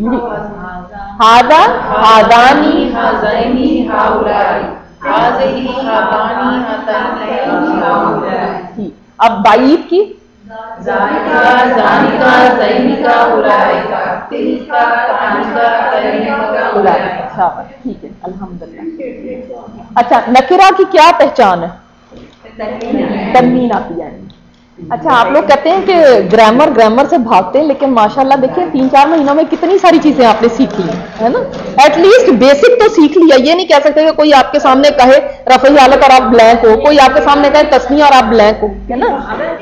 ہاذا ہاذانی ہذینی ہؤلاء ہذہی ہاتانی ہاتین ہؤلاء. اب بعید کی ذالکا ذالکا زینکا اولئکا تلکا تلکا تلکا اولئکا. ٹھیک ہے, الحمدللہ. اچھا, نکرہ کی کیا پہچان ہے؟ تنوین آتی ہے. اچھا, آپ لوگ کہتے ہیں کہ گرامر گرامر سے بھاگتے ہیں, لیکن ماشاءاللہ دیکھیں تین چار مہینوں میں کتنی ساری چیزیں آپ نے سیکھ لی ہے نا. ایٹ لیسٹ بیسک تو سیکھ لیا. یہ نہیں کہہ سکتے کہ کوئی آپ کے سامنے کہے رفعی حالت اور آپ بلینک ہو, کوئی آپ کے سامنے کہے تسنیہ اور آپ بلینک ہو, ہے نا.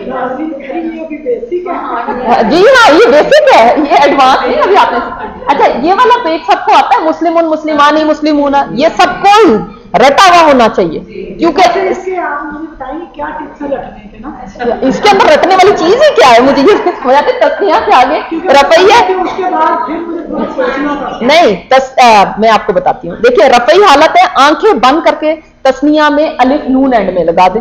جی ہاں, یہ بیسک ہے, یہ ایڈوانس نہیں ابھی آپ نے. اچھا, یہ والا پیج سب کو آتا ہے, مسلم مسلمانی مسلمون, یہ سب کو رٹا ہوا ہونا چاہیے, کیونکہ اس کے اندر رٹنے والی چیز ہی کیا ہے, مجھے یہ سمجھ آتی. تسنیہ کے آگے رفعی ہے نہیں, تس, آ, میں آپ کو بتاتی ہوں. دیکھیے رفعی حالت ہے, آنکھیں بند کر کے تسنیہ میں الف نون اینڈ میں لگا دیں,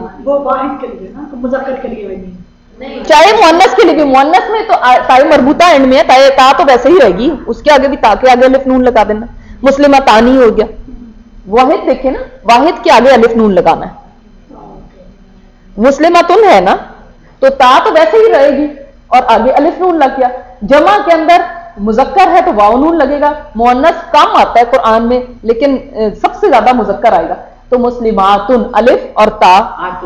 چاہے مؤنث کے لیے بھی. مؤنث میں تو تائے مربوطہ اینڈ میں ہے, تا تو ویسے ہی رہے گی, اس کے آگے بھی تا کے آگے الف نون لگا دینا. مسلمہ تانی ہو گیا. واحد دیکھیں نا, واحد کے آگے الف نون لگانا ہے. مسلمہ تن ہے نا, تو تا تو ویسے ہی رہے گی اور آگے الف نون لگ گیا. جمع کے اندر مذکر ہے تو واو نون لگے گا. مؤنث کم آتا ہے قرآن میں, لیکن سب سے زیادہ مذکر آئے گا, تو مسلماتن الف اور تا.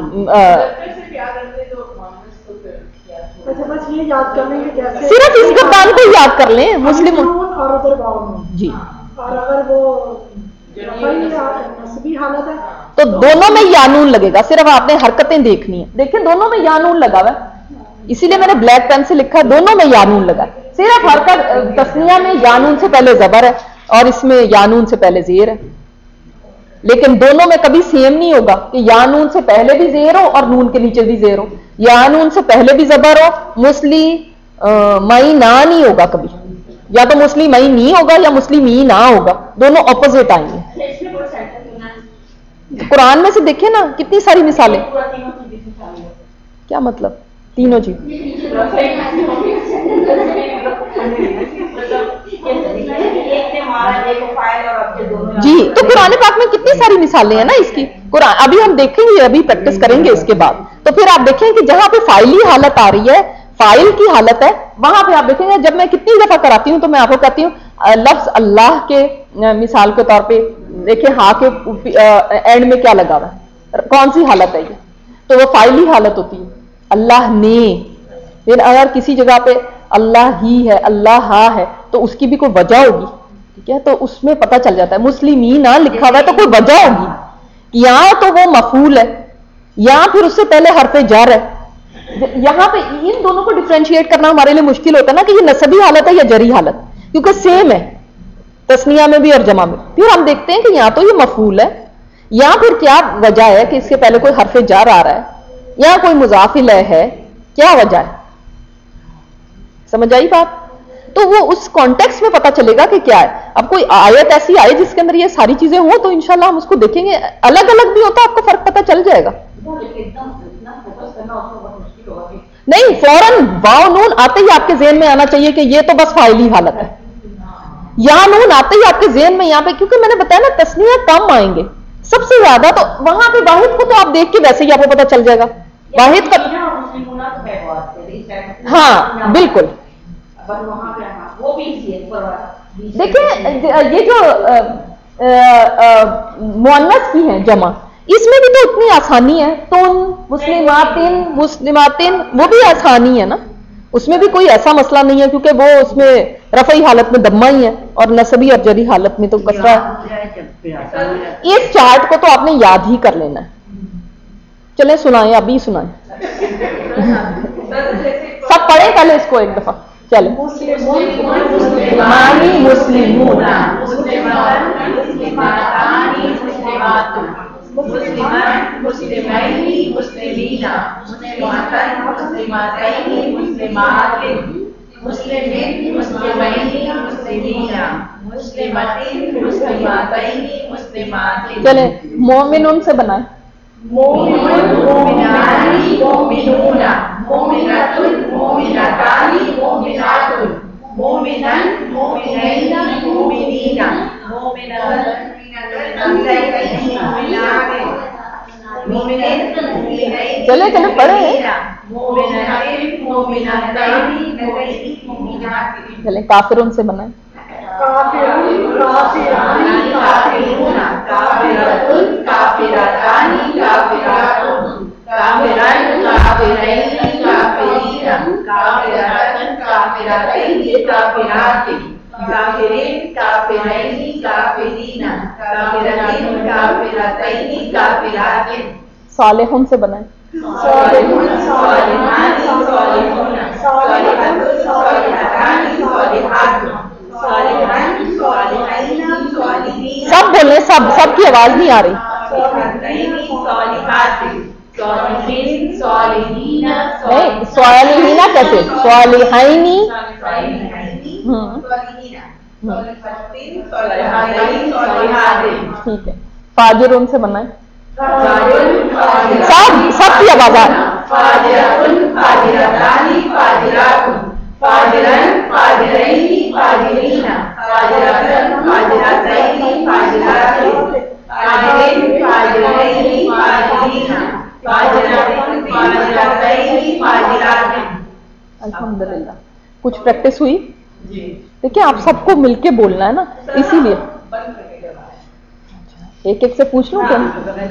صرف اس گردان کو یاد کر لیں, مسلم جی. تو دونوں میں یانون لگے گا, صرف آپ نے حرکتیں دیکھنی ہیں. دیکھیں دونوں میں یانون لگا ہوا ہے, اسی لیے میں نے بلیک پین سے لکھا ہے, دونوں میں یانون لگا. صرف حرکت تسنیہ میں یانون سے پہلے زبر ہے اور اس میں یانون سے پہلے زیر ہے, لیکن دونوں میں کبھی سیم نہیں ہوگا کہ یانون سے پہلے بھی زیر ہو اور نون کے نیچے بھی زیر ہو, یانون سے پہلے بھی زبر ہو. مسلی مئی نہ نہیں ہوگا کبھی, یا تو مسلم مئی نہیں ہوگا یا مسلم ہی نہ ہوگا, دونوں اپوزٹ آئیں گے. قرآن میں سے دیکھیں نا کتنی ساری مثالیں. کیا مطلب تینوں جی؟ جی, تو قرآن پاک میں کتنی ساری مثالیں ہیں نا اس کی. قرآن ابھی ہم دیکھیں گے, ابھی پریکٹس کریں گے اس کے بعد, تو پھر آپ دیکھیں کہ جہاں پہ فاعلی حالت آ رہی ہے, فاعل کی حالت ہے, وہاں پہ آپ دیکھیں گے. جب میں کتنی دفعہ کراتی ہوں تو میں آپ کو کہتی ہوں لفظ اللہ کے مثال کے طور پہ دیکھیں, ہاں کے اینڈ میں کیا لگا ہوا ہے, کون سی حالت ہے یہ, تو وہ فاعلی حالت ہوتی ہے. اللہ نے, پھر اگر کسی جگہ پہ اللہ ہی ہے, اللہ ہاں ہے, تو اس کی بھی کوئی وجہ ہوگی. ٹھیک ہے, تو اس میں پتہ چل جاتا ہے. مسلمین لکھا ہوا ہے تو کوئی وجہ ہوگی, یا تو وہ مفعول ہے یا پھر اس سے پہلے حرف جر ہے. یہاں پہ ان دونوں کو ڈفرینشیٹ کرنا ہمارے لیے مشکل ہوتا ہے نا, کہ یہ نسبی حالت ہے یا جری حالت, کیونکہ سیم ہے تسنیہ میں بھی اور جمع میں. پھر ہم دیکھتے ہیں کہ یا تو یہ مفعول ہے, یا پھر کیا وجہ ہے کہ اس کے پہلے کوئی حرف جر آ رہا ہے, یا کوئی مضاف الیہ ہے, کیا وجہ ہے. سمجھ آئی بات؟ تو وہ اس کانٹیکسٹ میں پتہ چلے گا کہ کیا ہے. اب کوئی آیت ایسی آئے جس کے اندر یہ ساری چیزیں ہوں تو انشاءاللہ ہم اس کو دیکھیں گے. الگ الگ بھی ہوتا ہے آپ کو فرق پتہ چل جائے گا. نہیں فوراً واو نون آتے ہی آپ کے ذہن میں آنا چاہیے کہ یہ تو بس فاعلی حالت ہے. یا نون آتے ہی آپ کے ذہن میں یہاں پہ, کیونکہ میں نے بتایا نا تسنیہ کم آئیں گے سب سے زیادہ, تو وہاں پہ واحد کو تو آپ دیکھ کے ویسے ہی آپ کو پتہ چل جائے گا واحد کا. ہاں بالکل. دیکھیں یہ جو مؤنث کی ہیں جمع, اس میں بھی تو اتنی آسانی ہے. تم مسلماتن مسلماتن وہ بھی آسانی ہے نا, اس میں بھی کوئی ایسا مسئلہ نہیں ہے کیونکہ وہ اس میں رفعی حالت میں دمہ ہی ہے اور نصبی اور جری حالت میں تو کسرہ ہے. اس چارٹ کو تو آپ نے یاد ہی کر لینا ہے. چلیں سنائیں, ابھی سنائیں, سب پڑھیں پہلے اس کو ایک دفعہ. چلیں مسلمانی مسلمون مسلمان مسلمین مسلمینا مسلماتن مسلماتین مسلمات مسلمین مسلمین مسلمینا مسلمتین مسلماتین مسلمات. چلیں مومنون سے بنائیں. مومن مومنانی مومنونا مومناتن مومناتانی مومنات مومنان مومنین مومنینا مومنات چلے چلے پڑھیں. چلیں کافرون سے بنائیں. کافرین کافرین کافرین کافرین کافرتین کافرات. صالحون سے بنائیں. صالحون صالحان صالحون صالحات صالحتان صالحات صالحان صالحین صالحین. سب بولیں, سب سب کی آواز نہیں آ رہی. صالحین صالحات صالحین صالحین نہیں صالحین کیسے, صالحینی. ٹھیک ہے. فاجرون سے بنائیں. سب سب کی آواز آ رہی. الحمدللہ کچھ پریکٹس ہوئی. دیکھیں آپ سب کو مل کے بولنا ہے نا, اسی لیے ایک ایک سے پوچھ لوں کیا.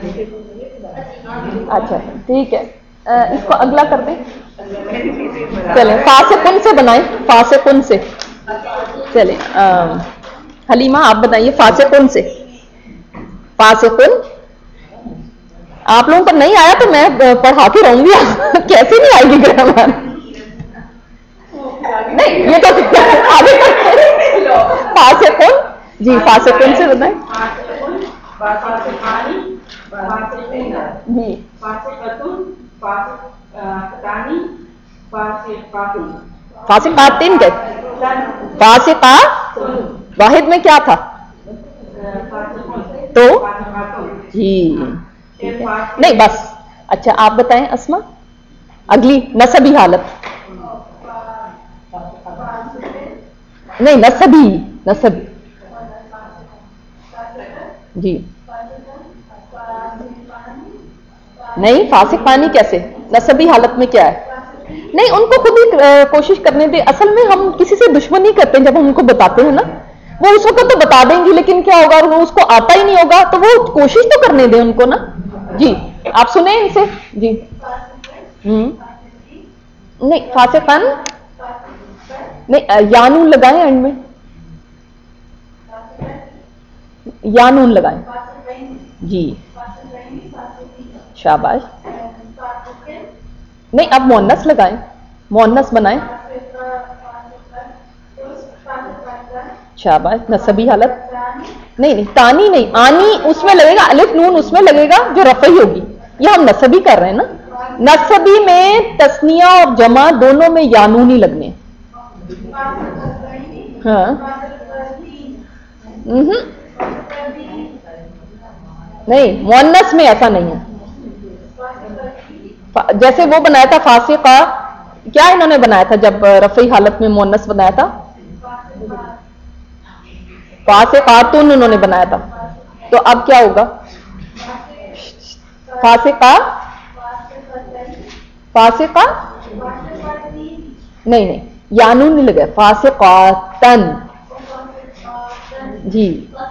اچھا ٹھیک ہے, اس کو اگلا کر دیں. چلیں فا سے کن سے بنائیں. فا سے کن سے. چلیں حلیمہ آپ بتائیے فا سے کن سے. فا سے کن آپ لوگوں کو نہیں آیا تو میں پڑھا کے رہوں گی. کیسے نہیں آئے گی گرامر, نہیں یہ تو آگے فا سے کن. جی فا سے کن سے بتائیں. جی فاسقاتن کے فاسقہ واحد میں کیا تھا تو جی نہیں بس. اچھا آپ بتائیں اسما اگلی نسبی حالت. نہیں نسبی نسبی جی نہیں فاسق پانی کیسے, نسبی حالت میں کیا ہے. نہیں ان کو خود ہی کوشش کرنے دیں. اصل میں ہم کسی سے دشمنی کرتے ہیں جب ہم ان کو بتاتے ہیں نا, وہ اس وقت تو بتا دیں گی لیکن کیا ہوگا وہ اس کو آتا ہی نہیں ہوگا, تو وہ کوشش تو کرنے دیں ان کو نا. جی آپ سنیں ان سے. جی ہوں نہیں فاسقان نہیں, یانون لگائیں اینڈ میں, یانون لگائیں. جی شاباش. نہیں اب مؤنث لگائیں, مؤنث بنائیں. شاباش. نسبی حالت نہیں نہیں تانی نہیں, آنی اس میں لگے گا, الف نون اس میں لگے گا جو رفعی ہوگی. یہ ہم نسبی کر رہے ہیں نا. نسبی میں تثنیہ اور جمع دونوں میں یانون ہی لگنے. हाँ नहीं, मुअन्नस में ऐसा नहीं है। जैसे वो बनाया था फासिका, क्या इन्होंने बनाया था जब रफ़ी हालत में मुअन्नस बनाया था? फासिकातुन उन्होंने बनाया था। तो अब क्या होगा? फासिका फासिका नहीं नहीं, यानून नहीं लगे, फासिकातन जी।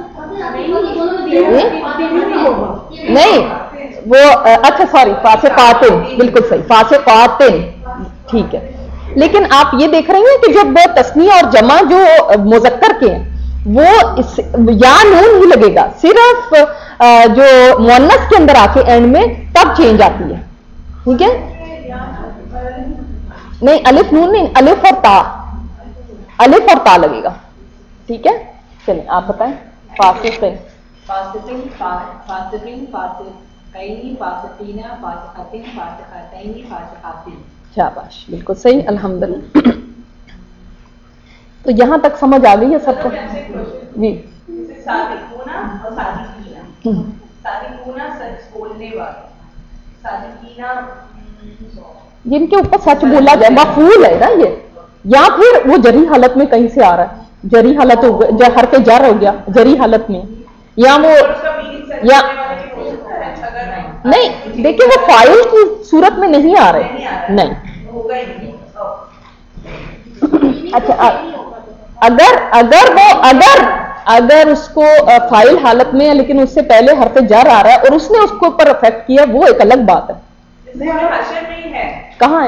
नहीं वो अच्छा सॉरी, फासिकातिन, बिल्कुल सही, फासिकातिन, ठीक है। लेकिन आप ये देख रहे हैं कि जब तस्नीया और जमा जो मुज़क्कर के हैं वो इस या नून ही लगेगा, सिर्फ जो मुअन्नस के अंदर आके एंड में तब चेंज आती है, ठीक है। नहीं अलिफ नून नहीं, अलिफ और ता, अलिफ और ता लगेगा, ठीक है। चलिए आप बताएं। फासिकिन फासिकिन फासिकिन फासिकैनी फासिकीना फासिकातिन फासिकातैनी फासिकातिन। शाबाश, बिल्कुल सही, अल्हम्दुलिल्लाह। तो यहां तक समझ आ गई है सबको? जी। सादिकूना और सादिकीना, सादिकूना सच बोलने वाले, सादिकीना जिनके ऊपर सच बोला जाए, मफूल है ना ये, या फिर वो जरी हालत में कहीं से आ रहा है, जरी हालत हो गया, हर के जर हो गया जरी हालत में, या वो या नहीं, देखिए वो फाइल की सूरत में नहीं आ रहे, नहीं। अच्छा अगर अगर वो अगर अगर उसको फाइल हालत में है लेकिन उससे पहले हरफ जर आ रहा है और उसने उसको ऊपर इफेक्ट किया, वो एक अलग बात है। कहाँ है?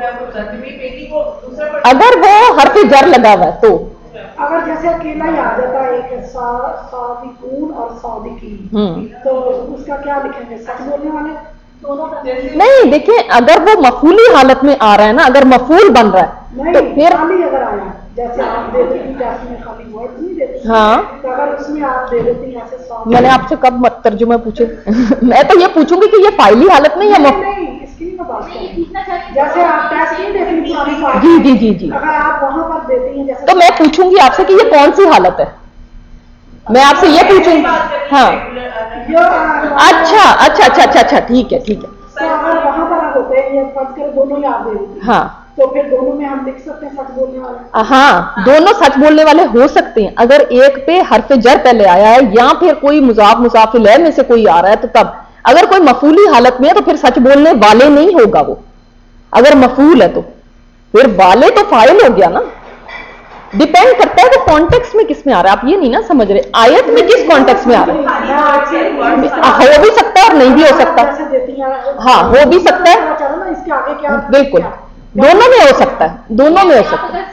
अगर वो हरफ जर लगा हुआ है तो अगर जैसे अकेला ही आ जाता है एक सा, सादिकून और सादिकीन, तो उसका क्या लिखेंगे? सच बोलने वाले दोनों का? नहीं, देखिए अगर वो मफूली हालत में आ रहा है ना, अगर मफूल बन रहा है नहीं, तो फिर खाली अगर आया जैसे आप दे देती, जैसे में खाली वर्ड नहीं देती, हाँ, तो अगर उसमें आप दे देती ऐसे साथ, मैंने आपसे कब मत तर्जुमा पूछे? मैं तो ये पूछूंगी कि ये फाइली हालत में या मफ... नहीं, इसकी मैं बात कर रही हूं। जैसे आप टेस्ट नहीं देती पुरानी फाइल, जी जी जी जी, अगर आप वहां पर देती हैं जैसे, तो मैं पूछूंगी आपसे कि ये कौन सी हालत है, मैं आपसे ये पूछूंगी। हाँ अच्छा अच्छा अच्छा अच्छा अच्छा, ठीक है ठीक है। तो अगर वहां पर आप होते हैं ये फर्ज कर दोनों ही आप दे देती, हाँ तो फिर दोनों में हम लिख सकते हैं सच बोलने वाले। हाँ, दोनों सच बोलने वाले हो सकते हैं अगर एक पे हरफ जर पहले आया है या फिर कोई मुजाफ मुसाफिल है में से कोई आ रहा है, तो तब अगर कोई मफूली हालत में है तो फिर सच बोलने वाले नहीं होगा वो, अगर मफूल है तो फिर वाले तो फाइल हो गया ना। डिपेंड करता है वो कॉन्टेक्स्ट में किस में आ रहा है, आप ये नहीं ना समझ रहे, आयत में किस कॉन्टेक्स्ट में आ रहा है। हो भी सकता है और नहीं भी हो सकता, हाँ हो भी सकता है, बिल्कुल दोनों में हो सकता है, दोनों में हो सकता है।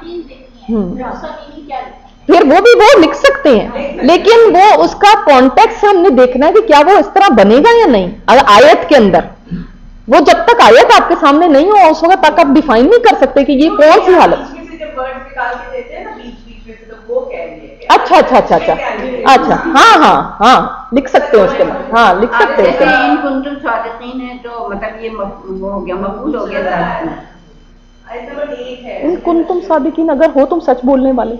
फिर वो भी वो लिख सकते हैं, लेकिन वो उसका कॉन्टेक्स्ट हमने देखना है कि क्या वो इस तरह बनेगा या नहीं। अगर आयत के अंदर वो जब तक आयत आपके सामने नहीं हो उस वक्त तक आप डिफाइन नहीं कर सकते कि ये कौन सी हालत। अच्छा अच्छा अच्छा अच्छा अच्छा, हाँ हाँ हाँ लिख सकते हो उसके बाद, हाँ लिख सकते हो। इन कुंतुम सादिकीन है तो मतलब ये वो हो गया, मफूल हो गया। इन कुंतुम सादिकीन अगर हो तुम सच बोलने वाले,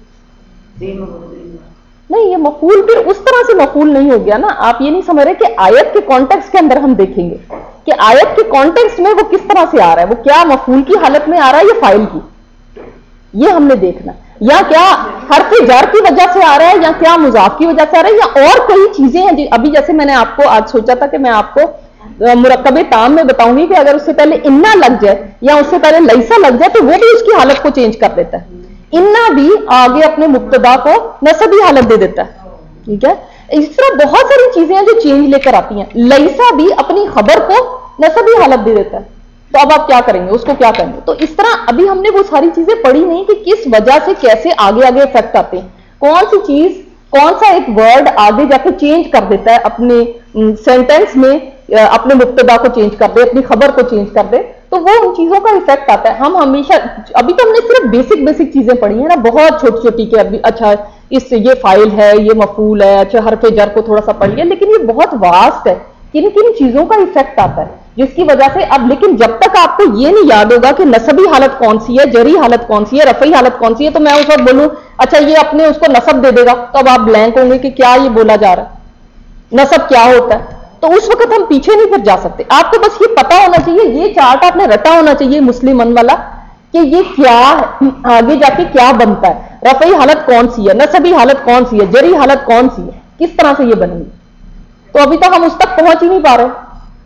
नहीं ये मफूल फिर उस तरह से मफूल नहीं हो गया ना। आप ये नहीं समझ रहे कि आयत के कॉन्टेक्स्ट के अंदर हम देखेंगे कि आयत के कॉन्टेक्स्ट में वो किस तरह से आ रहा है, वो क्या मफूल की हालत में आ रहा है या फाइल की, ये हमने देखना, या क्या हरफ जर की वजह से आ रहा है या क्या मुजाफ की वजह से आ रहा है या और कई चीजें हैं। अभी जैसे मैंने आपको आज सोचा था कि मैं आपको मुरक्कबे ताम में बताऊंगी कि अगर उससे पहले इन्ना लग जाए या उससे पहले लैसा लग जाए तो वो भी उसकी हालत को चेंज कर देता है। इन्ना भी आगे अपने मुब्तदा को नसबी हालत दे देता है, ठीक है। इस तरह बहुत सारी चीजें हैं जो चेंज लेकर आती हैं। लैसा भी अपनी खबर को नसबी हालत दे देता है, तो अब आप क्या करेंगे, उसको क्या करेंगे। तो इस तरह अभी हमने वो सारी चीजें पढ़ी नहीं कि किस वजह से कैसे आगे आगे इफेक्ट आते हैं, कौन सी चीज कौन सा एक वर्ड आगे जाके चेंज कर देता है अपने सेंटेंस में, अपने मुब्तदा को चेंज कर दे, अपनी खबर को चेंज कर दे, तो वो उन चीजों का इफेक्ट आता है। हम हमेशा अभी तो हमने सिर्फ बेसिक बेसिक चीजें पढ़ी है ना, बहुत छोटी छोटी के अभी अच्छा इससे ये फाइल है, ये मफूल है, अच्छा हरफ जर को थोड़ा सा पढ़ लिया, लेकिन ये बहुत वास्ट है किन किन चीजों का इफेक्ट आता है। جس کی وجہ سے اب لیکن جب تک آپ کو یہ نہیں یاد ہوگا کہ نسبی حالت کون سی ہے, جری حالت کون سی ہے, رفعی حالت کون سی ہے, تو میں اس وقت بولوں اچھا یہ اپنے اس کو نصب دے دے گا, تو اب آپ بلینک ہوں گے کہ کیا یہ بولا جا رہا ہے, نصب کیا ہوتا ہے. تو اس وقت ہم پیچھے نہیں پھر جا سکتے. آپ کو بس یہ پتا ہونا چاہیے, یہ چارٹ آپ نے رٹا ہونا چاہیے مسلم من والا کہ یہ کیا آگے جا کے کیا بنتا ہے, رفعی حالت کون سی ہے, نسبی حالت کون سی ہے, جری حالت کون سی ہے, کس طرح سے یہ بنے گی. تو ابھی تک ہم اس تک پہنچ ہی نہیں پا رہے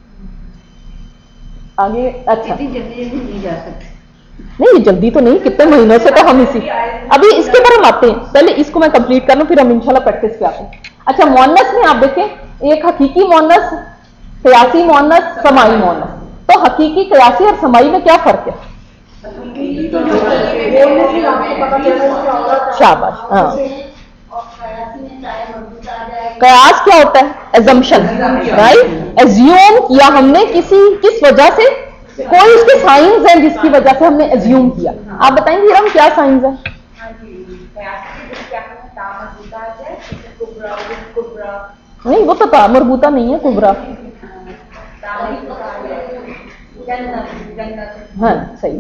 آگے. اچھا جلدی جلدی نہیں جا سکتے. نہیں, یہ جلدی تو نہیں, کتنے مہینوں سے تو ہم اسی ابھی اس کے پر ہم آتے ہیں. پہلے اس کو میں کمپلیٹ کر لوں پھر ہم انشاءاللہ پریکٹس پہ آتے ہیں. اچھا مؤنث میں آپ دیکھیں ایک حقیقی مؤنث, قیاسی مؤنث, سماعی مؤنث. تو حقیقی, قیاسی اور سماعی میں کیا فرق ہے؟ شاباش. ہاں قیاس کیا ہوتا ہے؟ Exemption, right. ایزیوم کیا ہم نے کسی, کس وجہ سے, کوئی اس کے سائنس ہیں جس کی وجہ سے ہم نے ایزیوم کیا. آپ بتائیں گے ہم کیا سائنس ہے؟ نہیں وہ تو تا مربوطہ نہیں ہے, کبرا. ہاں صحیح.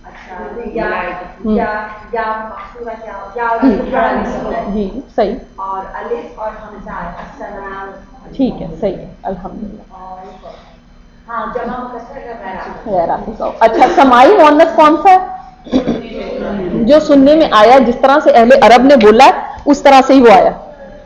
جی صحیح. اور الف اور حمزہ السلام. ٹھیک ہے صحیح ہے الحمدللہ. ہاں جمع مکسر غیر آفس. اچھا سماعی مؤنث کون سا ہے؟ جو سننے میں آیا جس طرح سے اہل عرب نے بولا اس طرح سے ہی وہ آیا.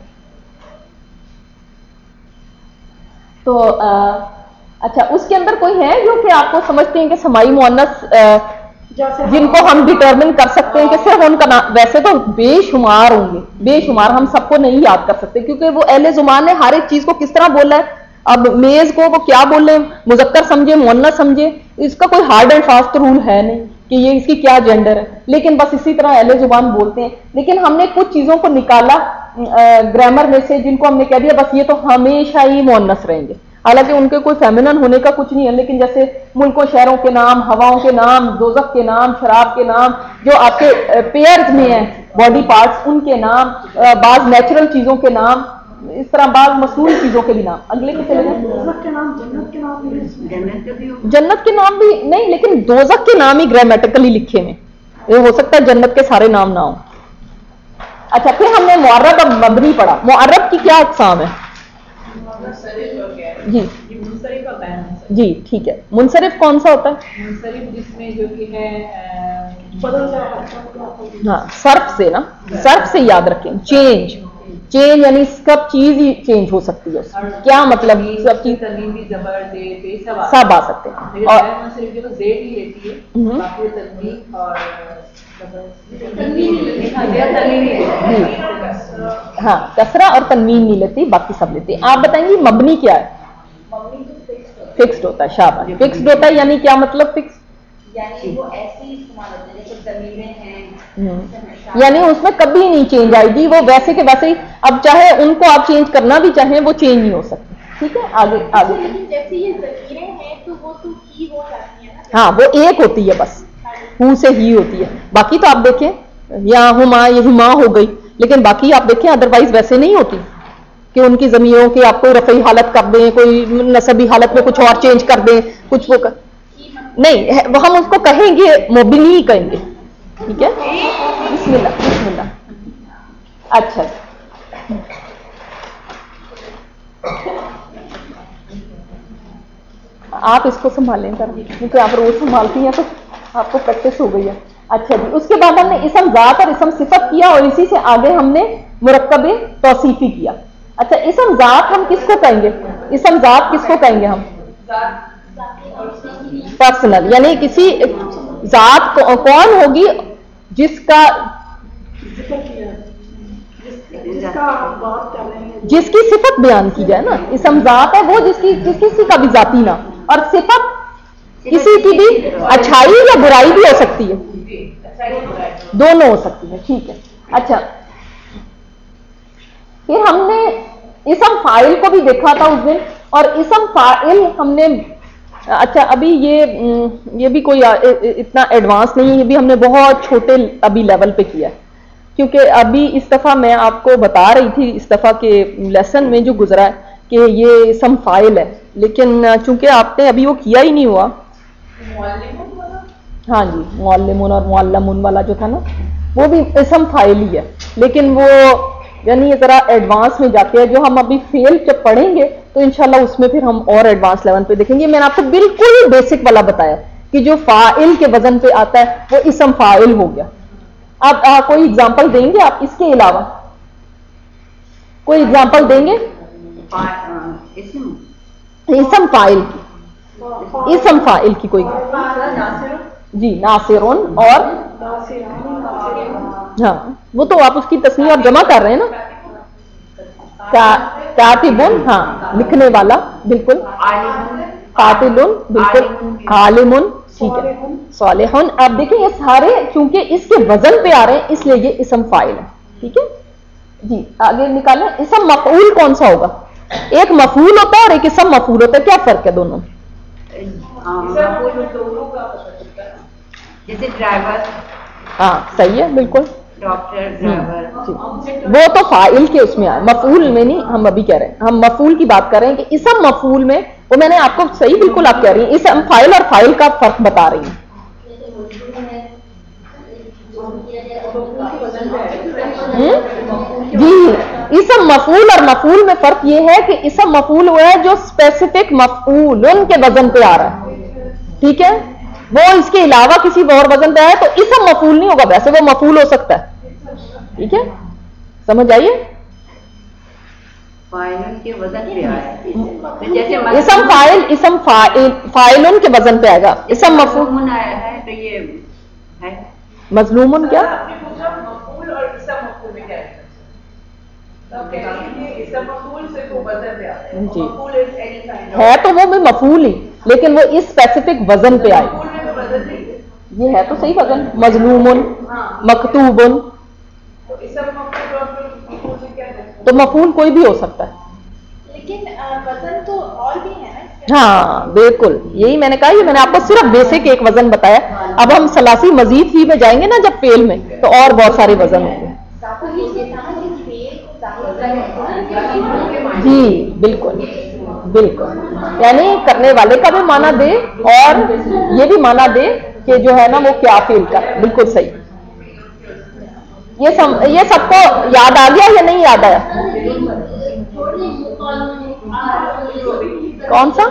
تو اچھا اس کے اندر کوئی ہے جو کہ آپ کو سمجھتے ہیں کہ سماعی مؤنث جن کو ہم ڈٹرمن کر سکتے ہیں کہ صرف ان کا نام, ویسے تو بے شمار ہوں گے, بے شمار, ہم سب کو نہیں یاد کر سکتے کیونکہ وہ اہل زبان نے ہر ایک چیز کو کس طرح بولا ہے. اب میز کو وہ کیا بولے, مذکر سمجھے مؤنث سمجھے, اس کا کوئی ہارڈ اینڈ فاسٹ رول ہے نہیں کہ یہ اس کی کیا جینڈر ہے, لیکن بس اسی طرح اہل زبان بولتے ہیں. لیکن ہم نے کچھ چیزوں کو نکالا گرامر میں سے جن کو ہم نے کہہ دیا بس یہ تو ہمیشہ ہی مؤنث رہیں گے, حالانکہ ان کے کوئی فیمنن ہونے کا کچھ نہیں ہے. لیکن جیسے ملکوں شہروں کے نام, ہواؤں کے نام, دوزخ کے نام, شراب کے نام, جو آپ کے پیئرز میں ہیں باڈی پارٹس ان کے نام, بعض نیچرل چیزوں کے نام, اس طرح بعض مصنوعی چیزوں کے بھی نام. اگلے کے چلے جائیں. دوزخ کے نام, جنت کے نام, جنت کے بھی ہو. جنت کے نام بھی نہیں, لیکن دوزخ کے نام ہی گرامیٹیکلی لکھے میں, یہ ہو سکتا ہے جنت کے سارے نام نہ ہوں. اچھا پھر ہم نے معرب اب مبنی پڑھا. معرب کی کیا اقسام ہے؟ جی جی ٹھیک ہے. منصرف کون سا ہوتا ہے؟ منصرف جس میں جو کہ ہے بدل جائے. ہاں صرف سے نا, صرف سے یاد رکھیں. چینج, چینج یعنی سب چیز ہی چینج ہو سکتی ہے. کیا مطلب سب چیز سب آ سکتے ہیں. اور ہاں کسرہ اور تنوین نہیں لیتی, باقی سب لیتی. آپ بتائیں گی مبنی کیا ہے؟ فکسڈ ہوتا ہے. شاباش. فکسڈ ہوتا ہے یعنی کیا مطلب فکس؟ یعنی وہ ایسی استعمال ہوتے ہیں جیسے ضمیریں ہیں, یعنی اس میں کبھی نہیں چینج آئے گی, وہ ویسے کے ویسے ہی. اب چاہے ان کو آپ چینج کرنا بھی چاہیں وہ چینج نہیں ہو سکتی. ٹھیک ہے آگے آگے. جیسے یہ ضمیریں ہیں تو وہ تو ہی ہو جاتی ہیں نا. ہاں وہ ایک ہوتی ہے, بس ہو سے ہی ہوتی ہے. باقی تو آپ دیکھیں یا ہما, یہ ہما ہو گئی, لیکن باقی آپ دیکھیں ادروائز ویسے نہیں ہوتی کہ ان کی ضمیروں کی آپ کوئی رفعی حالت کر دیں, کوئی نسبی حالت میں کچھ اور چینج کر دیں, کچھ وہ کر... نہیں, ہم اس کو کہیں گے مبنی کہیں گے. ٹھیک ہے بسم اللہ بسم اللہ. اچھا آپ اس کو سنبھالیں ذرا, کیونکہ آپ روز سنبھالتی ہیں تو آپ کو پریکٹس ہو گئی ہے. اچھا جی, اس کے بعد ہم نے اسم ذات اور اسم صفت کیا اور اسی سے آگے ہم نے مرکب توصیفی کیا. اچھا اسم ذات ہم کس کو کہیں گے؟ اسم ذات کس کو کہیں گے ہم؟ پرسنل, یعنی کسی ذات کون ہوگی جس کا جس کی صفت بیان کی جائے نا. اسم ذات ہے وہ جس کی جس کسی کا بھی ذاتی نام, اور صفت کسی کی بھی اچھائی یا برائی بھی ہو سکتی ہے, دونوں ہو سکتی ہے. ٹھیک ہے. اچھا پھر ہم نے اسم فاعل کو بھی دیکھا تھا اس دن, اور اسم فاعل ہم نے اچھا ابھی یہ یہ بھی کوئی اتنا ایڈوانس نہیں ہے, یہ بھی ہم نے بہت چھوٹے ابھی لیول پہ کیا ہے, کیونکہ ابھی اس دفعہ میں آپ کو بتا رہی تھی اس دفعہ کے لیسن میں جو گزرا ہے کہ یہ اسم فاعل ہے، لیکن چونکہ آپ نے ابھی وہ کیا ہی نہیں ہوا. ہاں جی، معلمون اور معلمون والا جو تھا نا وہ بھی اسم فاعل ہی ہے، لیکن وہ یعنی ذرا ایڈوانس میں جاتے ہیں. جو ہم ابھی فیل جب پڑھیں گے تو انشاءاللہ اس میں پھر ہم اور ایڈوانس لیول پہ دیکھیں گے. میں نے آپ کو بالکل بیسک والا بتایا کہ جو فاعل کے وزن پہ آتا ہے وہ اسم فاعل ہو گیا. آپ کوئی اگزامپل دیں گے آپ اس کے علاوہ؟ کوئی اگزامپل دیں گے اسم فاعل کی؟ اسم فاعل کی کوئی؟ جی، ناصرون اور ہاں وہ تو آپ اس کی تصنیع اور جمع کر رہے ہیں نا. کاتبن، ہاں لکھنے والا، بالکل. قاتلن، بالکل. عالمن، ٹھیک ہے. صالحن. آپ دیکھیں یہ سارے چونکہ اس کے وزن پہ آ رہے ہیں اس لیے یہ اسم فاعل ہے. ٹھیک ہے جی، آگے نکالیں. اسم مفعول کون سا ہوگا؟ ایک مفعول ہوتا ہے اور ایک اسم مفعول ہوتا ہے. کیا فرق ہے دونوں؟ جیسے ڈرائیور. ہاں صحیح ہے، بالکل. ڈاکٹر، ڈرائیور وہ تو فاعل کے اس میں آئے، مفعول میں نہیں. ہم ابھی کہہ رہے ہیں ہم مفعول کی بات کر رہے ہیں کہ اسم مفعول میں وہ میں نے آپ کو صحیح بالکل آپ کہہ رہی ہیں اسم فاعل اور فاعل کا فرق بتا رہی ہیں. جی، اسم مفعول اور مفعول میں فرق یہ ہے کہ اسم مفعول وہ ہے جو اسپیسیفک مفعول ان کے وزن پہ آ رہا ہے. ٹھیک ہے، وہ اس کے علاوہ کسی اور وزن پہ آئے تو اسم مفعول نہیں ہوگا، ویسے وہ مفعول ہو سکتا ہے. ٹھیک ہے، سمجھ آئیے. کے وزن پہ آئے جیسے اسم فاعل اسم فاعل فاعلن کے وزن پہ آئے گا. اسم مفعول آیا ہے تو یہ ہے مظلومن. کیا جی ہے تو وہ بھی مفعول ہی، لیکن وہ اس اسپیسیفک وزن پہ آئے. یہ ہے تو صحیح وزن. مظلومن، مکتوبن. تو مفعول کوئی بھی ہو سکتا ہے، لیکن وزن تو اور بھی ہے نا. ہاں بالکل، یہی میں نے کہا. یہ میں نے آپ کو صرف بیسک ایک وزن بتایا. اب ہم ثلاثی مزید فی میں جائیں گے نا جب فعل میں، تو اور بہت سارے وزن ہوں گے. جی بالکل بالکل، یعنی کرنے والے کا بھی معنی دے اور یہ بھی معنی دے کہ جو ہے نا وہ کیا فعل کر. بالکل صحیح. یہ سب یہ سب کو یاد آ گیا یا نہیں یاد آیا؟ کون سا؟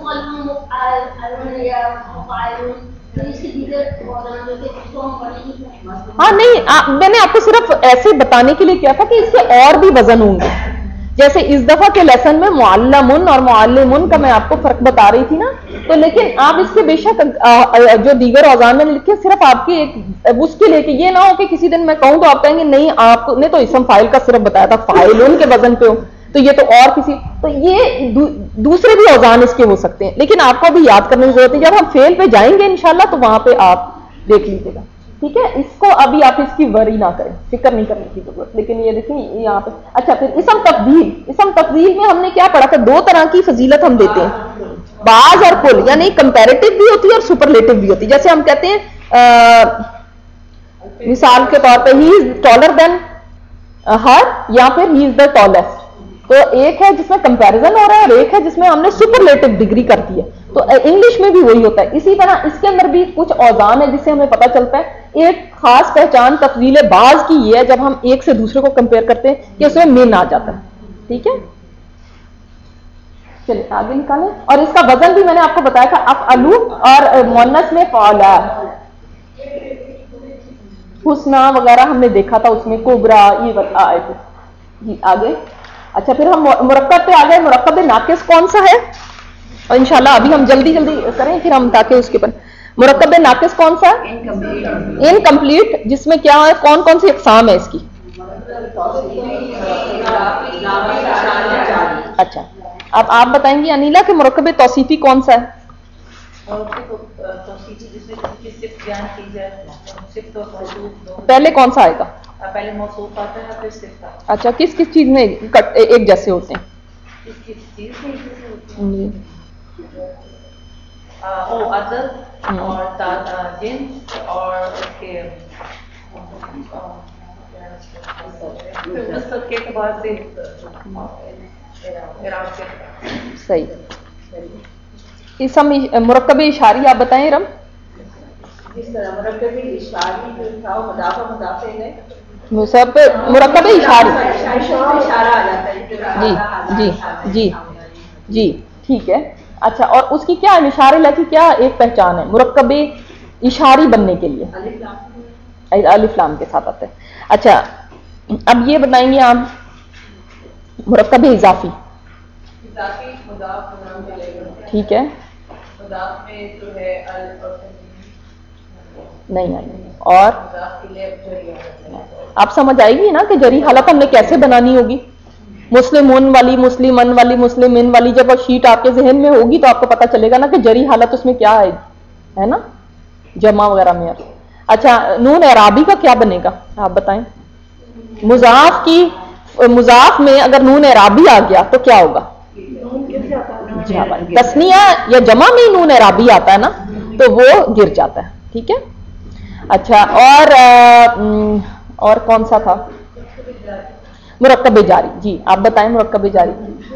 ہاں نہیں، میں نے آپ کو صرف ایسے بتانے کے لیے کیا تھا کہ اس کے اور بھی وزن ہوں گے. جیسے اس دفعہ کے لیسن میں معلمن اور معلمن کا میں آپ کو فرق بتا رہی تھی نا، تو لیکن آپ اس کے بے شک جو دیگر اوزان میں لکھے صرف آپ کے ایک اس کے لیے کہ یہ نہ ہو کہ کسی دن میں کہوں تو آپ کہیں گے نہیں آپ نے تو اسم فاعل کا صرف بتایا تھا، فاعلن کے وزن پہ ہو تو یہ تو اور کسی. تو یہ دوسرے بھی اوزان اس کے ہو سکتے ہیں، لیکن آپ کو بھی یاد کرنے کی ضرورت ہے. جب ہم فعل پہ جائیں گے انشاءاللہ تو وہاں پہ آپ دیکھ لیجیے گا. ٹھیک ہے، اس کو ابھی آپ اس کی وری نہ کریں، فکر نہیں کرنے کی ضرورت. لیکن یہ دیکھیں یہاں پہ اچھا پھر اسم تفضیل. اسم تفضیل میں ہم نے کیا پڑھا تھا؟ دو طرح کی فضیلت ہم دیتے ہیں، بعض اور کل. یعنی کمپیریٹو بھی ہوتی ہے اور سپرلیٹو بھی ہوتی ہے. جیسے ہم کہتے ہیں مثال کے طور پہ ہی از ٹالر دین ہر یا پھر ہی از دا ٹالسٹ. تو ایک ہے جس میں کمپیریزن ہو رہا ہے اور ایک ہے جس میں ہم نے سپرلیٹو ڈگری کر دی ہے. تو انگلش میں بھی وہی ہوتا ہے. اسی طرح اس کے اندر بھی کچھ اوزان ہے جس سے ہمیں پتہ چلتا ہے. ایک خاص پہچان تفضیل بعض کی یہ ہے جب ہم ایک سے دوسرے کو کمپیئر کرتے ہیں کہ اس میں من آ جاتا ہے. ٹھیک ہے، چلیے آگے نکالیں. اور اس کا وزن بھی میں نے آپ کو بتایا تھا افعلوا اور مؤنث میں فعلا. حسنا وغیرہ ہم نے دیکھا تھا اس میں کوبرا یہ آئے تھے. جی آگے. اچھا پھر ہم مرکب پہ آ گئے. مرکب ناقص کون سا ہے؟ اور انشاءاللہ ابھی ہم جلدی جلدی کریں پھر ہم تاکہ اس کے پر. مرکب ناقص کون سا ہے؟ انکمپلیٹ. جس میں کیا ہے، کون کون سی اقسام ہے اس کی؟ اچھا اب آپ بتائیں گی انیلا کہ مرکب توصیفی کون سا ہے؟ پہلے کون سا آئے گا؟ پہلے موصوف آتا ہے پھر صفت. اچھا کس کس چیز میں ایک جیسے ہوتے ہیں؟ کس کس چیز میں ایک جیسے ہوتے ہیں؟ او عدد اور جنس اور اس کے کے اعتبار سے صحیح. اسم مرکب اشاری آپ بتائیں رم. جس طرح مرکب اشاری جو تھا وہ مضاف و مضاف الیہ مصب مرکب اشاری. اشارہ آ جاتا ہے. جی جی جی جی ٹھیک ہے. اچھا اور اس کی کیا ہے اشارے الیہ کی کیا ایک پہچان ہے مرکب اشاری بننے کے لیے؟ الف لام کے ساتھ آتا ہے. اچھا اب یہ بتائیں گے آپ مرکب اضافی. ٹھیک ہے نہیں آئی. اور آپ سمجھ آئے گی نا کہ جری حالت ہم نے کیسے بنانی ہوگی. مسلمون والی مسلمن والی مسلمن والی جب وہ شیٹ آپ کے ذہن میں ہوگی تو آپ کو پتہ چلے گا نا کہ جری حالت اس میں کیا آئے گی ہے نا جمع وغیرہ میں. اچھا نون اعرابی کا کیا بنے گا آپ بتائیں. مضاف کی مضاف میں اگر نون اعرابی آ گیا تو کیا ہوگا؟ تسنیہ یا جمع میں نون اعرابی آتا ہے نا تو وہ گر جاتا ہے. ٹھیک ہے. اچھا اور اور کون سا تھا مرکب جاری. جی آپ بتائیں مرکب جاری.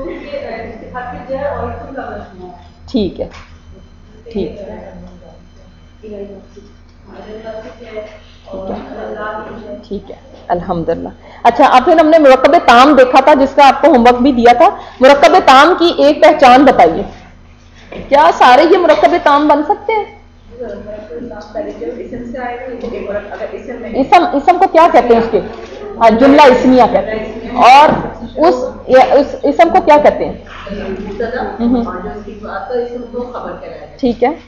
ٹھیک ہے ٹھیک ٹھیک ہے الحمدللہ. اچھا اب پھر ہم نے مرکب تام دیکھا تھا جس کا آپ کو ہوم ورک بھی دیا تھا. مرکب تام کی ایک پہچان بتائیے. کیا سارے یہ مرکب تام بن سکتے ہیں؟ اسم اسم کو کیا کہتے ہیں اس کے جملہ اسمیہ کہتے ہیں. اور اس اسم کو کیا کہتے ہیں؟ ٹھیک ہے.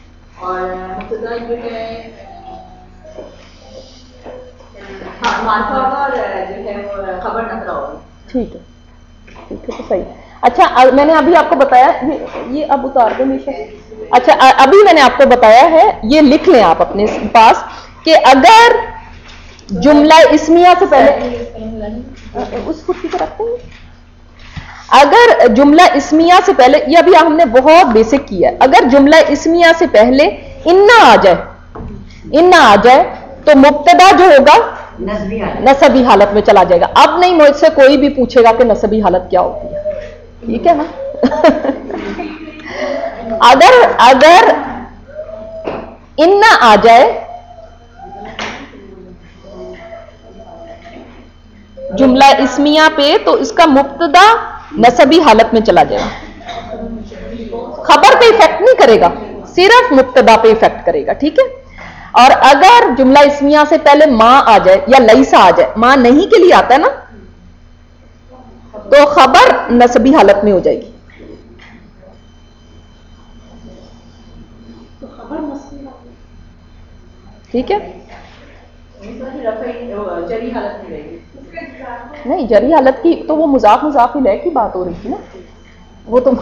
ٹھیک ہے ٹھیک ہے تو صحیح. اچھا میں نے ابھی آپ کو بتایا یہ اب اتار دیں نیشا. اچھا ابھی میں نے آپ کو بتایا ہے یہ لکھ لیں آپ اپنے پاس کہ اگر جملہ اسمیہ سے پہلے اس خود کی طرف اگر جملہ اسمیہ سے پہلے یہ ابھی ہم نے بہت بیسک کیا ہے. اگر جملہ اسمیہ سے پہلے انا آ جائے انا آ جائے تو مبتدا جو ہوگا نسبی حالت میں چلا جائے گا. اب نہیں مجھ سے کوئی بھی پوچھے گا کہ نسبی حالت کیا ہوتی ہے. ٹھیک ہے نا. اگر اگر انا آ جائے جملہ اسمیہ پہ تو اس کا مبتدا نسبی حالت میں چلا جائے گا. خبر پہ ایفیکٹ نہیں کرے گا صرف مبتدا پہ ایفیکٹ کرے گا. ٹھیک ہے. اور اگر جملہ اسمیہ سے پہلے ماں آ جائے یا لیسا آ جائے ماں نہیں کے لیے آتا ہے نا تو خبر نسبی حالت میں ہو جائے گی. ٹھیک ہے. نہیں جری حالت کی تو وہ مضاف مضاف الیہ کی بات ہو رہی تھی نا وہ تو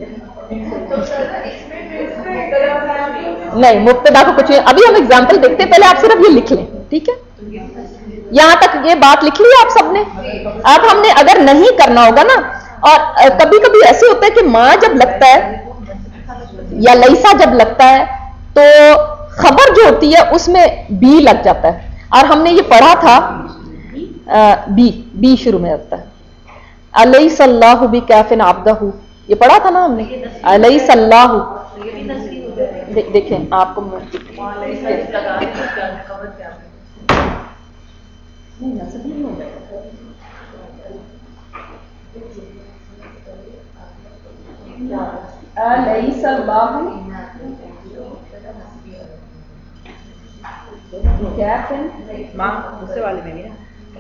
نہیں مبتدا کو کچھ ابھی ہم ایگزامپل دیکھتے ہیں. پہلے آپ صرف یہ لکھ لیں. ٹھیک ہے یہاں تک یہ بات لکھ لی آپ سب نے. اب ہم نے اگر نہیں کرنا ہوگا نا اور کبھی کبھی ایسے ہوتا ہے کہ ماں جب لگتا ہے یا لیسا جب لگتا ہے تو خبر جو ہوتی ہے اس میں بی لگ جاتا ہے. اور ہم نے یہ پڑھا تھا بی بی شروع میں لگتا ہے. الیس اللہ بکاف عبدہ یہ پڑھا تھا نا ہم نے. الیس اللہ دیکھیں آپ کو الیس اللہ ماں دوسرے والے میں بھی نا.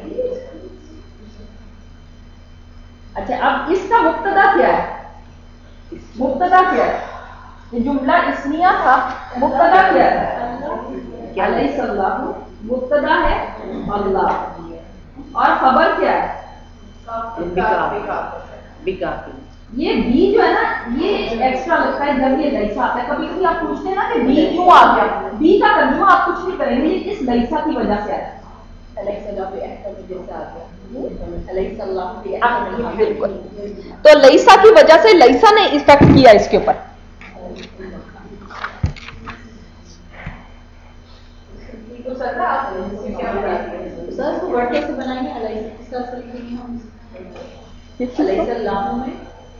اچھا اب اس کا مبتدا کیا ہے؟ مبتدا کیا ہے؟ جملہ اسمیہ تھا مبتدا کیا ہے؟ الیس اللہ مبتدا ہے اللہ اور خبر کیا ہے؟ یہ بی جو ہے نا یہ ایکسٹرا لگتا ہے جب یہ لیسا آتا ہے. کبھی کبھی آپ پوچھتے ہیں نا کہ بی کیوں آ گیا. بی کا ترجمہ آپ کچھ نہیں کریں گے یہ اس لیسا کی وجہ سے آیا. تو لیسا کی وجہ سے لیسا نے افیکٹ کیا اس کے اوپر.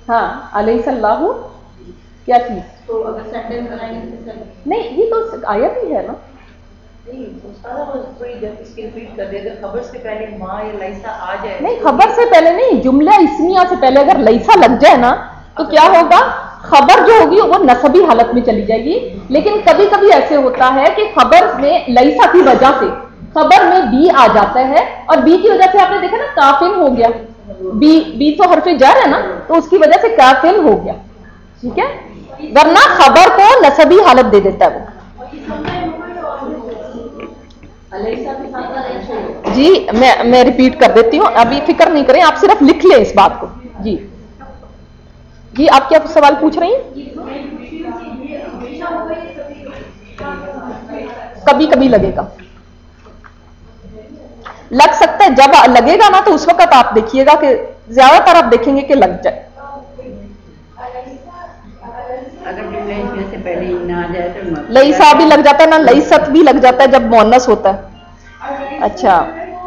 हाँ अलैहिस्सल्लाहु क्या चीज, तो अगर सेंटेंस बनाएंगे तो कैसे? नहीं ये तो आयत ही है ना। नहीं उसका ना वो थोड़ी जब इसकी रिपीट कर दे, अगर खबर से पहले माँ या लैसा आ जाए। नहीं खबर से पहले नहीं, जुमला इस्मिया से पहले अगर लैसा लग जाए ना तो क्या होगा, खबर जो होगी वो नसबी हालत में चली जाएगी। लेकिन कभी कभी ऐसे होता है कि खबर में लैसा की वजह से खबर में बी आ जाता है, और बी की वजह से आपने देखा ना काफिल हो गया, बी बी तो हरफे जर है ना, तो उसकी वजह से काफिल हो गया, ठीक है। वरना खबर को नसबी हालत दे देता है वो। अलैसा के साथ अलैसा जी मैं मैं रिपीट कर देती हूँ, अभी फिक्र नहीं करें, आप सिर्फ लिख लें इस बात को। जी जी आप क्या सवाल पूछ रही हैं? कभी कभी लगेगा, लग सकता है, जब लगेगा ना तो उस वक्त आप देखिएगा कि ज्यादातर आप देखेंगे कि लग जाए। अगर जुमले इसमें से पहले ही ना आ जाए तो लईसा भी लग जाता है ना, लईसत भी लग जाता है जब मुअन्नस होता है। अच्छा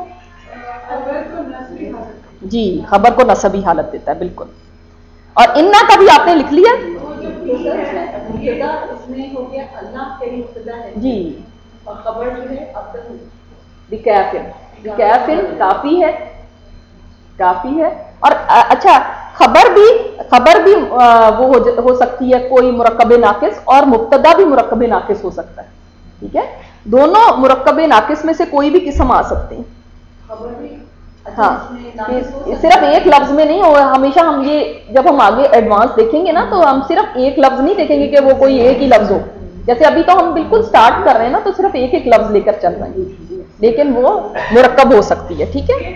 जी खबर को नसबी हालत देता है बिल्कुल। और इन्ना का भी आपने लिख लिया मुब्तदा इसमें हो गया, अल्लाह के मुब्तदा है जी, और खबर जो है अब्दुल बिकाफिन, बिकाफिन काफी है, काफी है। और अ, अच्छा खबर भी खबर भी आ, वो हो, हो सकती है कोई मुरक्कबे नाकिस, और मुब्तदा भी मुरक्कबे नाकिस हो सकता है, ठीक है। दोनों मुरक्कबे नाकिस में से कोई भी किस्म आ सकते हैं। खबर भी हाँ ये सिर्फ एक लफ्ज में नहीं होगा, हमेशा हम ये जब हम आगे एडवांस देखेंगे ना तो हम सिर्फ एक लफ्ज नहीं देखेंगे कि वो कोई एक ही लफ्ज हो। जैसे अभी तो हम बिल्कुल स्टार्ट कर रहे हैं ना, तो सिर्फ एक एक लफ्ज लेकर चल रहे हैं, लेकिन वो मुरक्कब हो सकती है, ठीक है।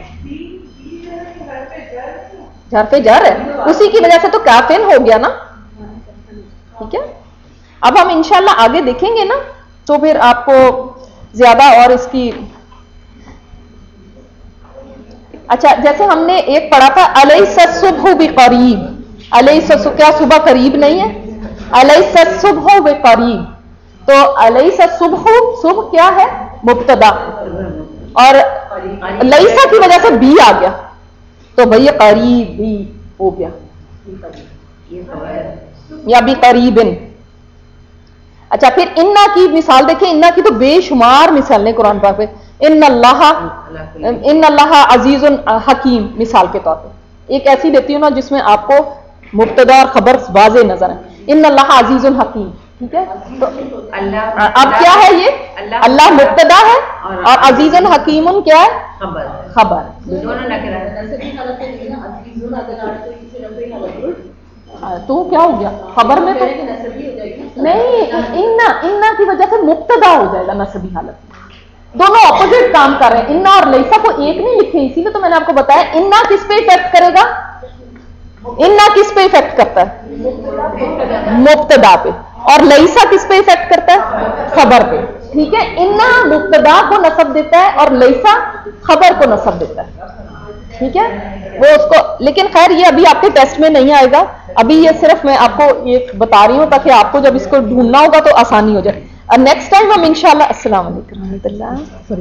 झरफे जर है, उसी की वजह से तो काफिन हो गया ना, ठीक है। अब हम इंशाल्लाह आगे देखेंगे ना तो फिर आपको ज्यादा और इसकी, अच्छा जैसे हमने एक पढ़ा था अलैसा सुबह बिकरीब, अलैसा क्या सुबह करीब नहीं है, अलैसा सुबह बिकरीब, तो अलैसा सुबह, सुबह क्या है मुब्तदा, और लैसा की वजह से बी आ गया तो भैया करीब भी हो गया, या भी करीबिन। अच्छा फिर इन्ना की मिसाल देखें, इन्ना की तो बेशुमार मिसालें कुरान पाक में, इन अल्लाह इन अल्लाह अजीजुन हकीम मिसाल के तौर पे एक ऐसी देती हूँ ना जिसमें आपको मुब्तदा और खबर वाज़े नजर है, इन अल्लाह अजीजुन हकीम, ठीक है। तो अल्लाह अब क्या है ये, अल्लाह मुब्तदा है और अजीजुन हकीमुन क्या है, खबर खबर। दोनों नकरा नसबी हालत में है ना, अजीजुन अगर आए तो इसे नसबी हालत तो क्या हो गया खबर में, तो नसबी हो जाएगी नहीं, इन्ना इन्ना की वजह से मुब्तदा हो जाएगा नसबी हालत में। दोनों ऑपोजिट काम कर रहे हैं, इन्ना और लैसा को एक नहीं लिखे, इसीलिए तो मैंने आपको बताया इन्ना किस पे इफेक्ट करेगा, इन्ना किस पे इफेक्ट करता है, मुब्तदा पे, और लैसा किस पे इफेक्ट करता है, खबर पे, ठीक है। इन्ना मुब्तदा को नसब देता है और लैसा खबर को नसब देता है, ठीक है वो उसको। लेकिन खैर ये अभी आपके टेस्ट में नहीं आएगा, अभी ये सिर्फ मैं आपको ये बता रही हूँ ताकि आपको जब इसको ढूंढना होगा तो आसानी हो जाए। और नेक्स्ट टाइम हम इंशाल्लाह, अस्सलाम वालेकुम रहमतुल्लाह,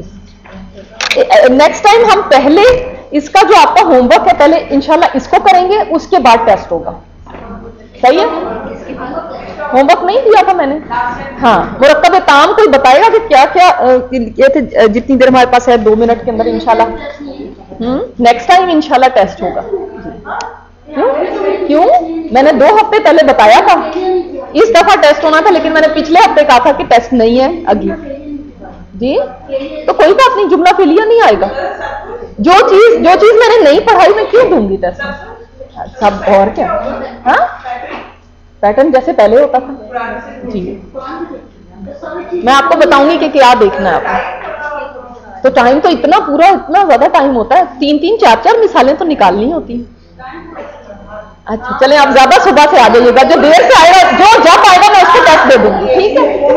नेक्स्ट टाइम हम पहले इसका जो आपका होमवर्क है पहले इंशाल्लाह इसको करेंगे, उसके बाद टेस्ट होगा, सही है। होमवर्क नहीं दिया था मैंने, हाँ मुरक्कब ताम कोई बताएगा कि क्या क्या ये थे, जितनी देर हमारे पास है दो मिनट के अंदर इंशाल्लाह हम्म नेक्स्ट टाइम इंशाल्लाह टेस्ट होगा। क्यों क्यों मैंने दो हफ्ते पहले बताया था इस दफा टेस्ट होना था, लेकिन मैंने पिछले हफ्ते कहा था कि टेस्ट नहीं है अगली जी, तो कोई बात नहीं, जुमला फिलिया नहीं आएगा। जो चीज जो चीज मैंने नहीं पढ़ाई मैं क्यों दूंगी टेस्ट में, सब और क्या, हाँ पैटर्न जैसे पहले होता था जी। मैं आपको बताऊंगी कि क्या देखना है आपको, तो टाइम तो इतना पूरा इतना ज्यादा टाइम होता है, तीन तीन चार चार मिसालें तो निकालनी होती हैं। अच्छा चलें आप ज्यादा सुबह से आ जाइएगा, जो देर से आएगा जो जब आएगा मैं उसको टेस्ट दे दूंगी, ठीक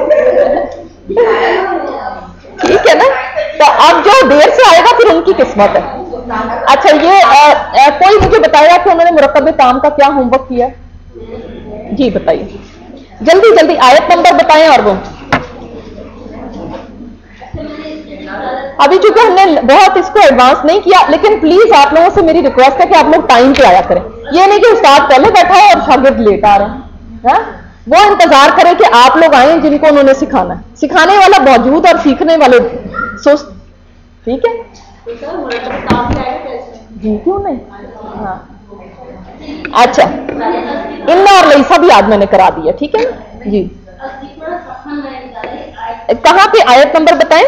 है ठीक है ना। तो अब जो देर से आएगा फिर उनकी किस्मत है। अच्छा ये आ, आ, कोई मुझे बताया कि उन्होंने मुरक्कब ताम का क्या होमवर्क किया, जी बताइए जल्दी जल्दी, आयत नंबर बताएं और वो अभी चूंकि हमने बहुत इसको एडवांस नहीं किया, लेकिन प्लीज आप लोगों से मेरी रिक्वेस्ट है कि आप लोग टाइम पे आया करें। ये नहीं कि उस्ताद पहले बैठा है और शागिर्द लेट आ रहे हैं, वो इंतजार करें कि आप लोग आए जिनको उन्होंने सिखाना है। सिखाने वाला मौजूद और सीखने वाले सोच, ठीक है जी, क्यों नहीं। हाँ अच्छा, इन्ना और लईसा भी आज मैंने करा दिया, ठीक है ना जी। कहाँ पे आयत नंबर बताएं?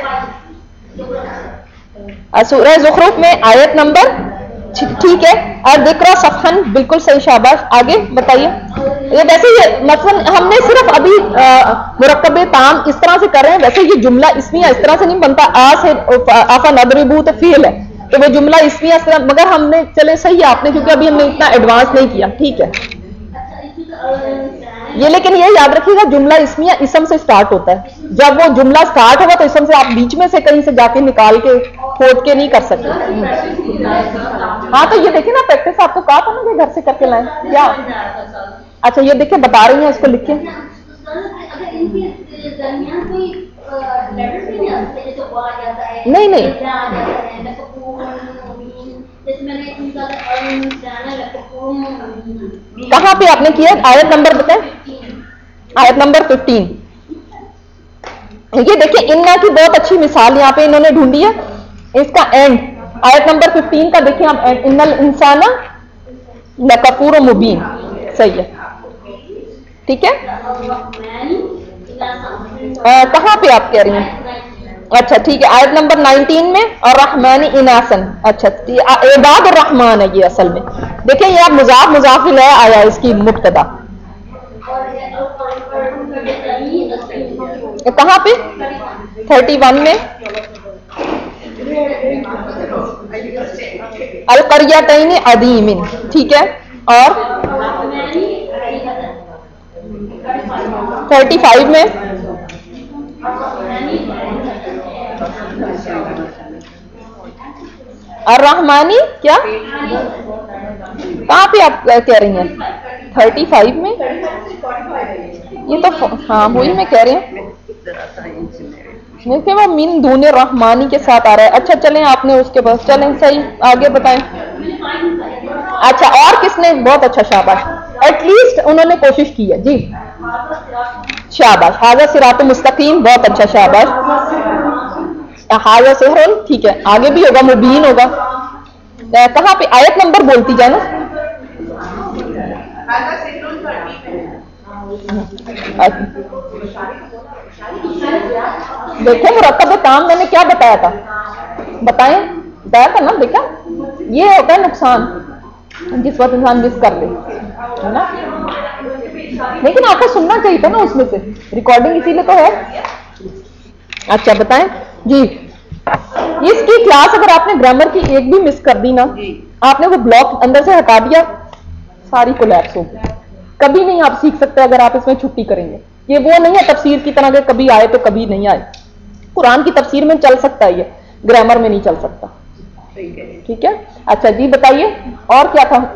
सूरह ज़ुखरुफ में आयत नंबर, ठीक है। और दिक्र सफहन, बिल्कुल सही, शाबाश। आगे बताइए। ये वैसे ये मसलन हमने सिर्फ अभी मुरक्कब ताम इस तरह से कर रहे हैं, वैसे ये जुमला इसमिया इस तरह से नहीं बनता। आ से आफा नदरिबू तो फील है, तो वो जुमला इसमिया इस तरह, मगर हमने चले सही है आपने, क्योंकि अभी हमने इतना एडवांस नहीं किया, ठीक है ये। लेकिन ये याद रखिएगा जुमला इसमिया इसम से स्टार्ट होता है। जब वो जुमला स्टार्ट होगा तो इसम से आप बीच में से कहीं से जाके निकाल के खोद के नहीं कर सकते। हाँ तो ये देखिए ना, प्रैक्टिस आपको कहा था ना कि घर से करके लाएं क्या। अच्छा ये देखिए बता रही हैं, इसको लिखिए। नहीं नहीं, कहाँ पे आपने किया? आयत नंबर बताएं, आयत नंबर फिफ्टीन। ये देखिए इन्ना की बहुत अच्छी मिसाल यहाँ पे इन्होंने ढूंढी है, इसका एंड आयत नंबर फिफ्टीन का देखिए आप, इन्नल इंसाना लकफूर मुबीन, सही है, ठीक है। कहाँ पे आप कह रही हैं? अच्छा ठीक है, आयत नंबर नाइनटीन में, और रहमानी इनासन। अच्छा इबाद रहमान है ये असल में। देखिए ये आप मुजाफ मुजाफिल है आया इसकी मुब्तदा, कहाँ पे? थर्टी वन में, अल करियतैन अदीमिन, ठीक है। और थर्टी फाइव में, और रहमानी क्या, कहाँ पे आप कह रही हैं? थर्टी फाइव में, ये तो हाँ वही मैं कह रही हूँ, देखिए वो मिन दूने रहमानी के साथ आ रहा है। अच्छा चलें, आपने उसके बाद चलें, सही, आगे बताएं। अच्छा और किसने? बहुत अच्छा, शाबाश, एटलीस्ट उन्होंने कोशिश की है जी, शाबाश। हाजा सिरात मुस्तकीम, बहुत अच्छा, शाबाश। हाजा सेहरुल, ठीक है, आगे भी होगा, मुबीन होगा। कहाँ पे? आयत नंबर बोलती जाए ना। देखो मुरक्कब काम मैंने क्या बताया था, बताएं, बताया था ना। देखा ये होता है नुकसान जिस वक्त इंसान मिस कर ले, है ना। लेकिन आपको सुनना चाहिए था ना उसमें से, रिकॉर्डिंग इसीलिए तो है। अच्छा बताएं जी। इसकी क्लास अगर आपने ग्रामर की एक भी मिस कर दी ना, आपने वो ब्लॉक अंदर से हटा दिया, सारी कोलैप्स हो, कभी नहीं आप सीख सकते अगर आप इसमें छुट्टी करेंगे। ये वो नहीं है तफसीर की तरह के कभी आए तो कभी नहीं आए। कुरान की तफसीर में चल सकता है, ये ग्रामर में नहीं चल सकता, ठीक है। अच्छा जी बताइए और क्या था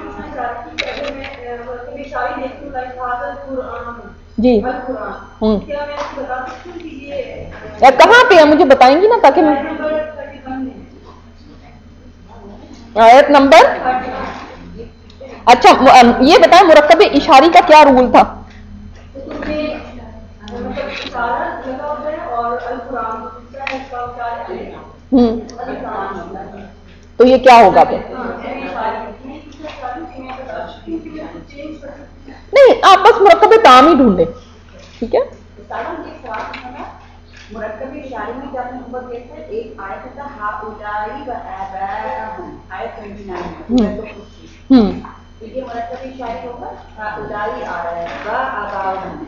जी। हम्म कहाँ पे है मुझे बताएंगी ना, ताकि मैं आयत नंबर। अच्छा ये बताएं मुरक्कब इशारी का क्या रूल था? हम्म तो ये क्या होगा फिर? नहीं आप बस मुरक्कब ताम ही ढूंढे, ठीक है। मुरक्कब इशारे में क्या नंबर देखते हैं? एक आयत था हाउलाई व आबाहुम, आयत उनतीस। हम्म ये मुरक्कब इशारे होगा, हाउलाई आ रहा है व आबाहुम।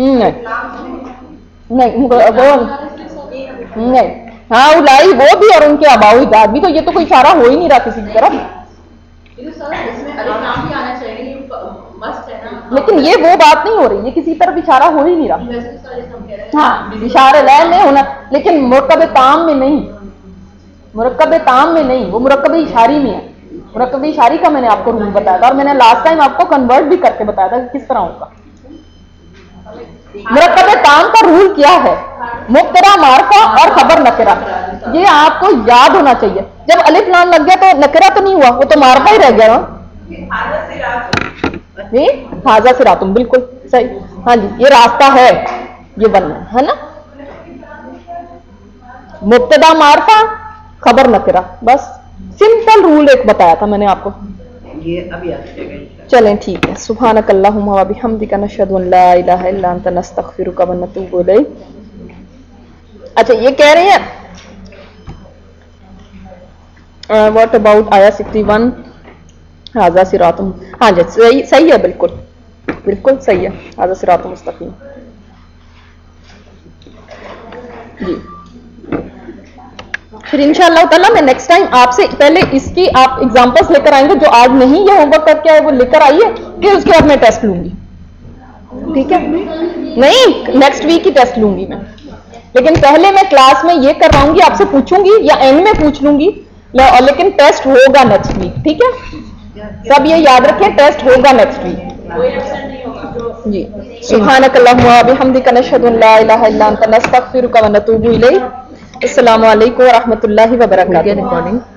नहीं नहीं वो नहीं, हाँ उलाई वो भी और उनके अबाऊ दाद भी, तो ये तो कोई इशारा हो ही नहीं रहा किसी की तरफ। इसमें अलिफ लाम भी आना चाहिए, ये मस्ट है ना। लेकिन ये वो बात नहीं हो रही, ये किसी तरफ इशारा हो ही नहीं रहा। हाँ इशारे लैन नहीं होना, लेकिन मुरक्कब ताम में नहीं, मुरक्कब ताम में नहीं, वो मुरक्कब इशारी में है। मुरक्कब इशारी का मैंने आपको रूल बताया था, और मैंने लास्ट टाइम आपको कन्वर्ट भी करके बताया था कि किस तरह होगा। मुरक्कब ताम का रूल क्या है? मुब्तदा मारफा और खबर नकरा। ये आपको याद होना चाहिए। जब अलिफ लाम लग गया तो नकरा तो नहीं हुआ, वो तो मारफा ही रह गया ना। ये हाजा सिरातुम, बिल्कुल सही। हाँ जी, ये रास्ता है, ये बनना है ना। मुब्तदा मारफा, खबर नकरा, बस सिंपल रूल एक बताया था मैंने आपको। ये अभी आ जाएगा। चलें ठीक है। सुब्हानक अल्लाहुम्मा व बिहम्दिका नशहदु अन ला इलाहा इल्ला अंता नस्तगफिरुका व नतूबु इलैक। अच्छा, ये कह रहे हैं व्हाट अबाउट आया सिक्सटी वन हाजा सिरातुम। हाँ जी, सही सही है, बिल्कुल बिल्कुल सही है, हाजा सिरातुम मुस्तकीम जी। फिर इंशाअल्लाह ताला मैं नेक्स्ट टाइम आपसे पहले इसकी आप एग्जांपल्स लेकर आएंगे, जो आज नहीं ये होमवर्क करके आए वो लेकर आइए, फिर उसके बाद मैं टेस्ट लूंगी, ठीक है? नहीं, नेक्स्ट वीक ही टेस्ट लूंगी मैं, लेकिन पहले मैं क्लास में ये करवाऊंगी, आपसे पूछूंगी या एंड में पूछ लूंगी, लेकिन टेस्ट होगा नेक्स्ट वीक, ठीक है? सब ये याद रखें, टेस्ट होगा नेक्स्ट वीक जी। सुब्हानक अल्लाहुम्मा व बिहम्दिका नशहदु अन ला इलाहा इल्ला अंता नस्तगफिरुका व नतूबु इलैक। अस्सलामु अलैकुम व रहमतुल्लाहि व बरकातुहू।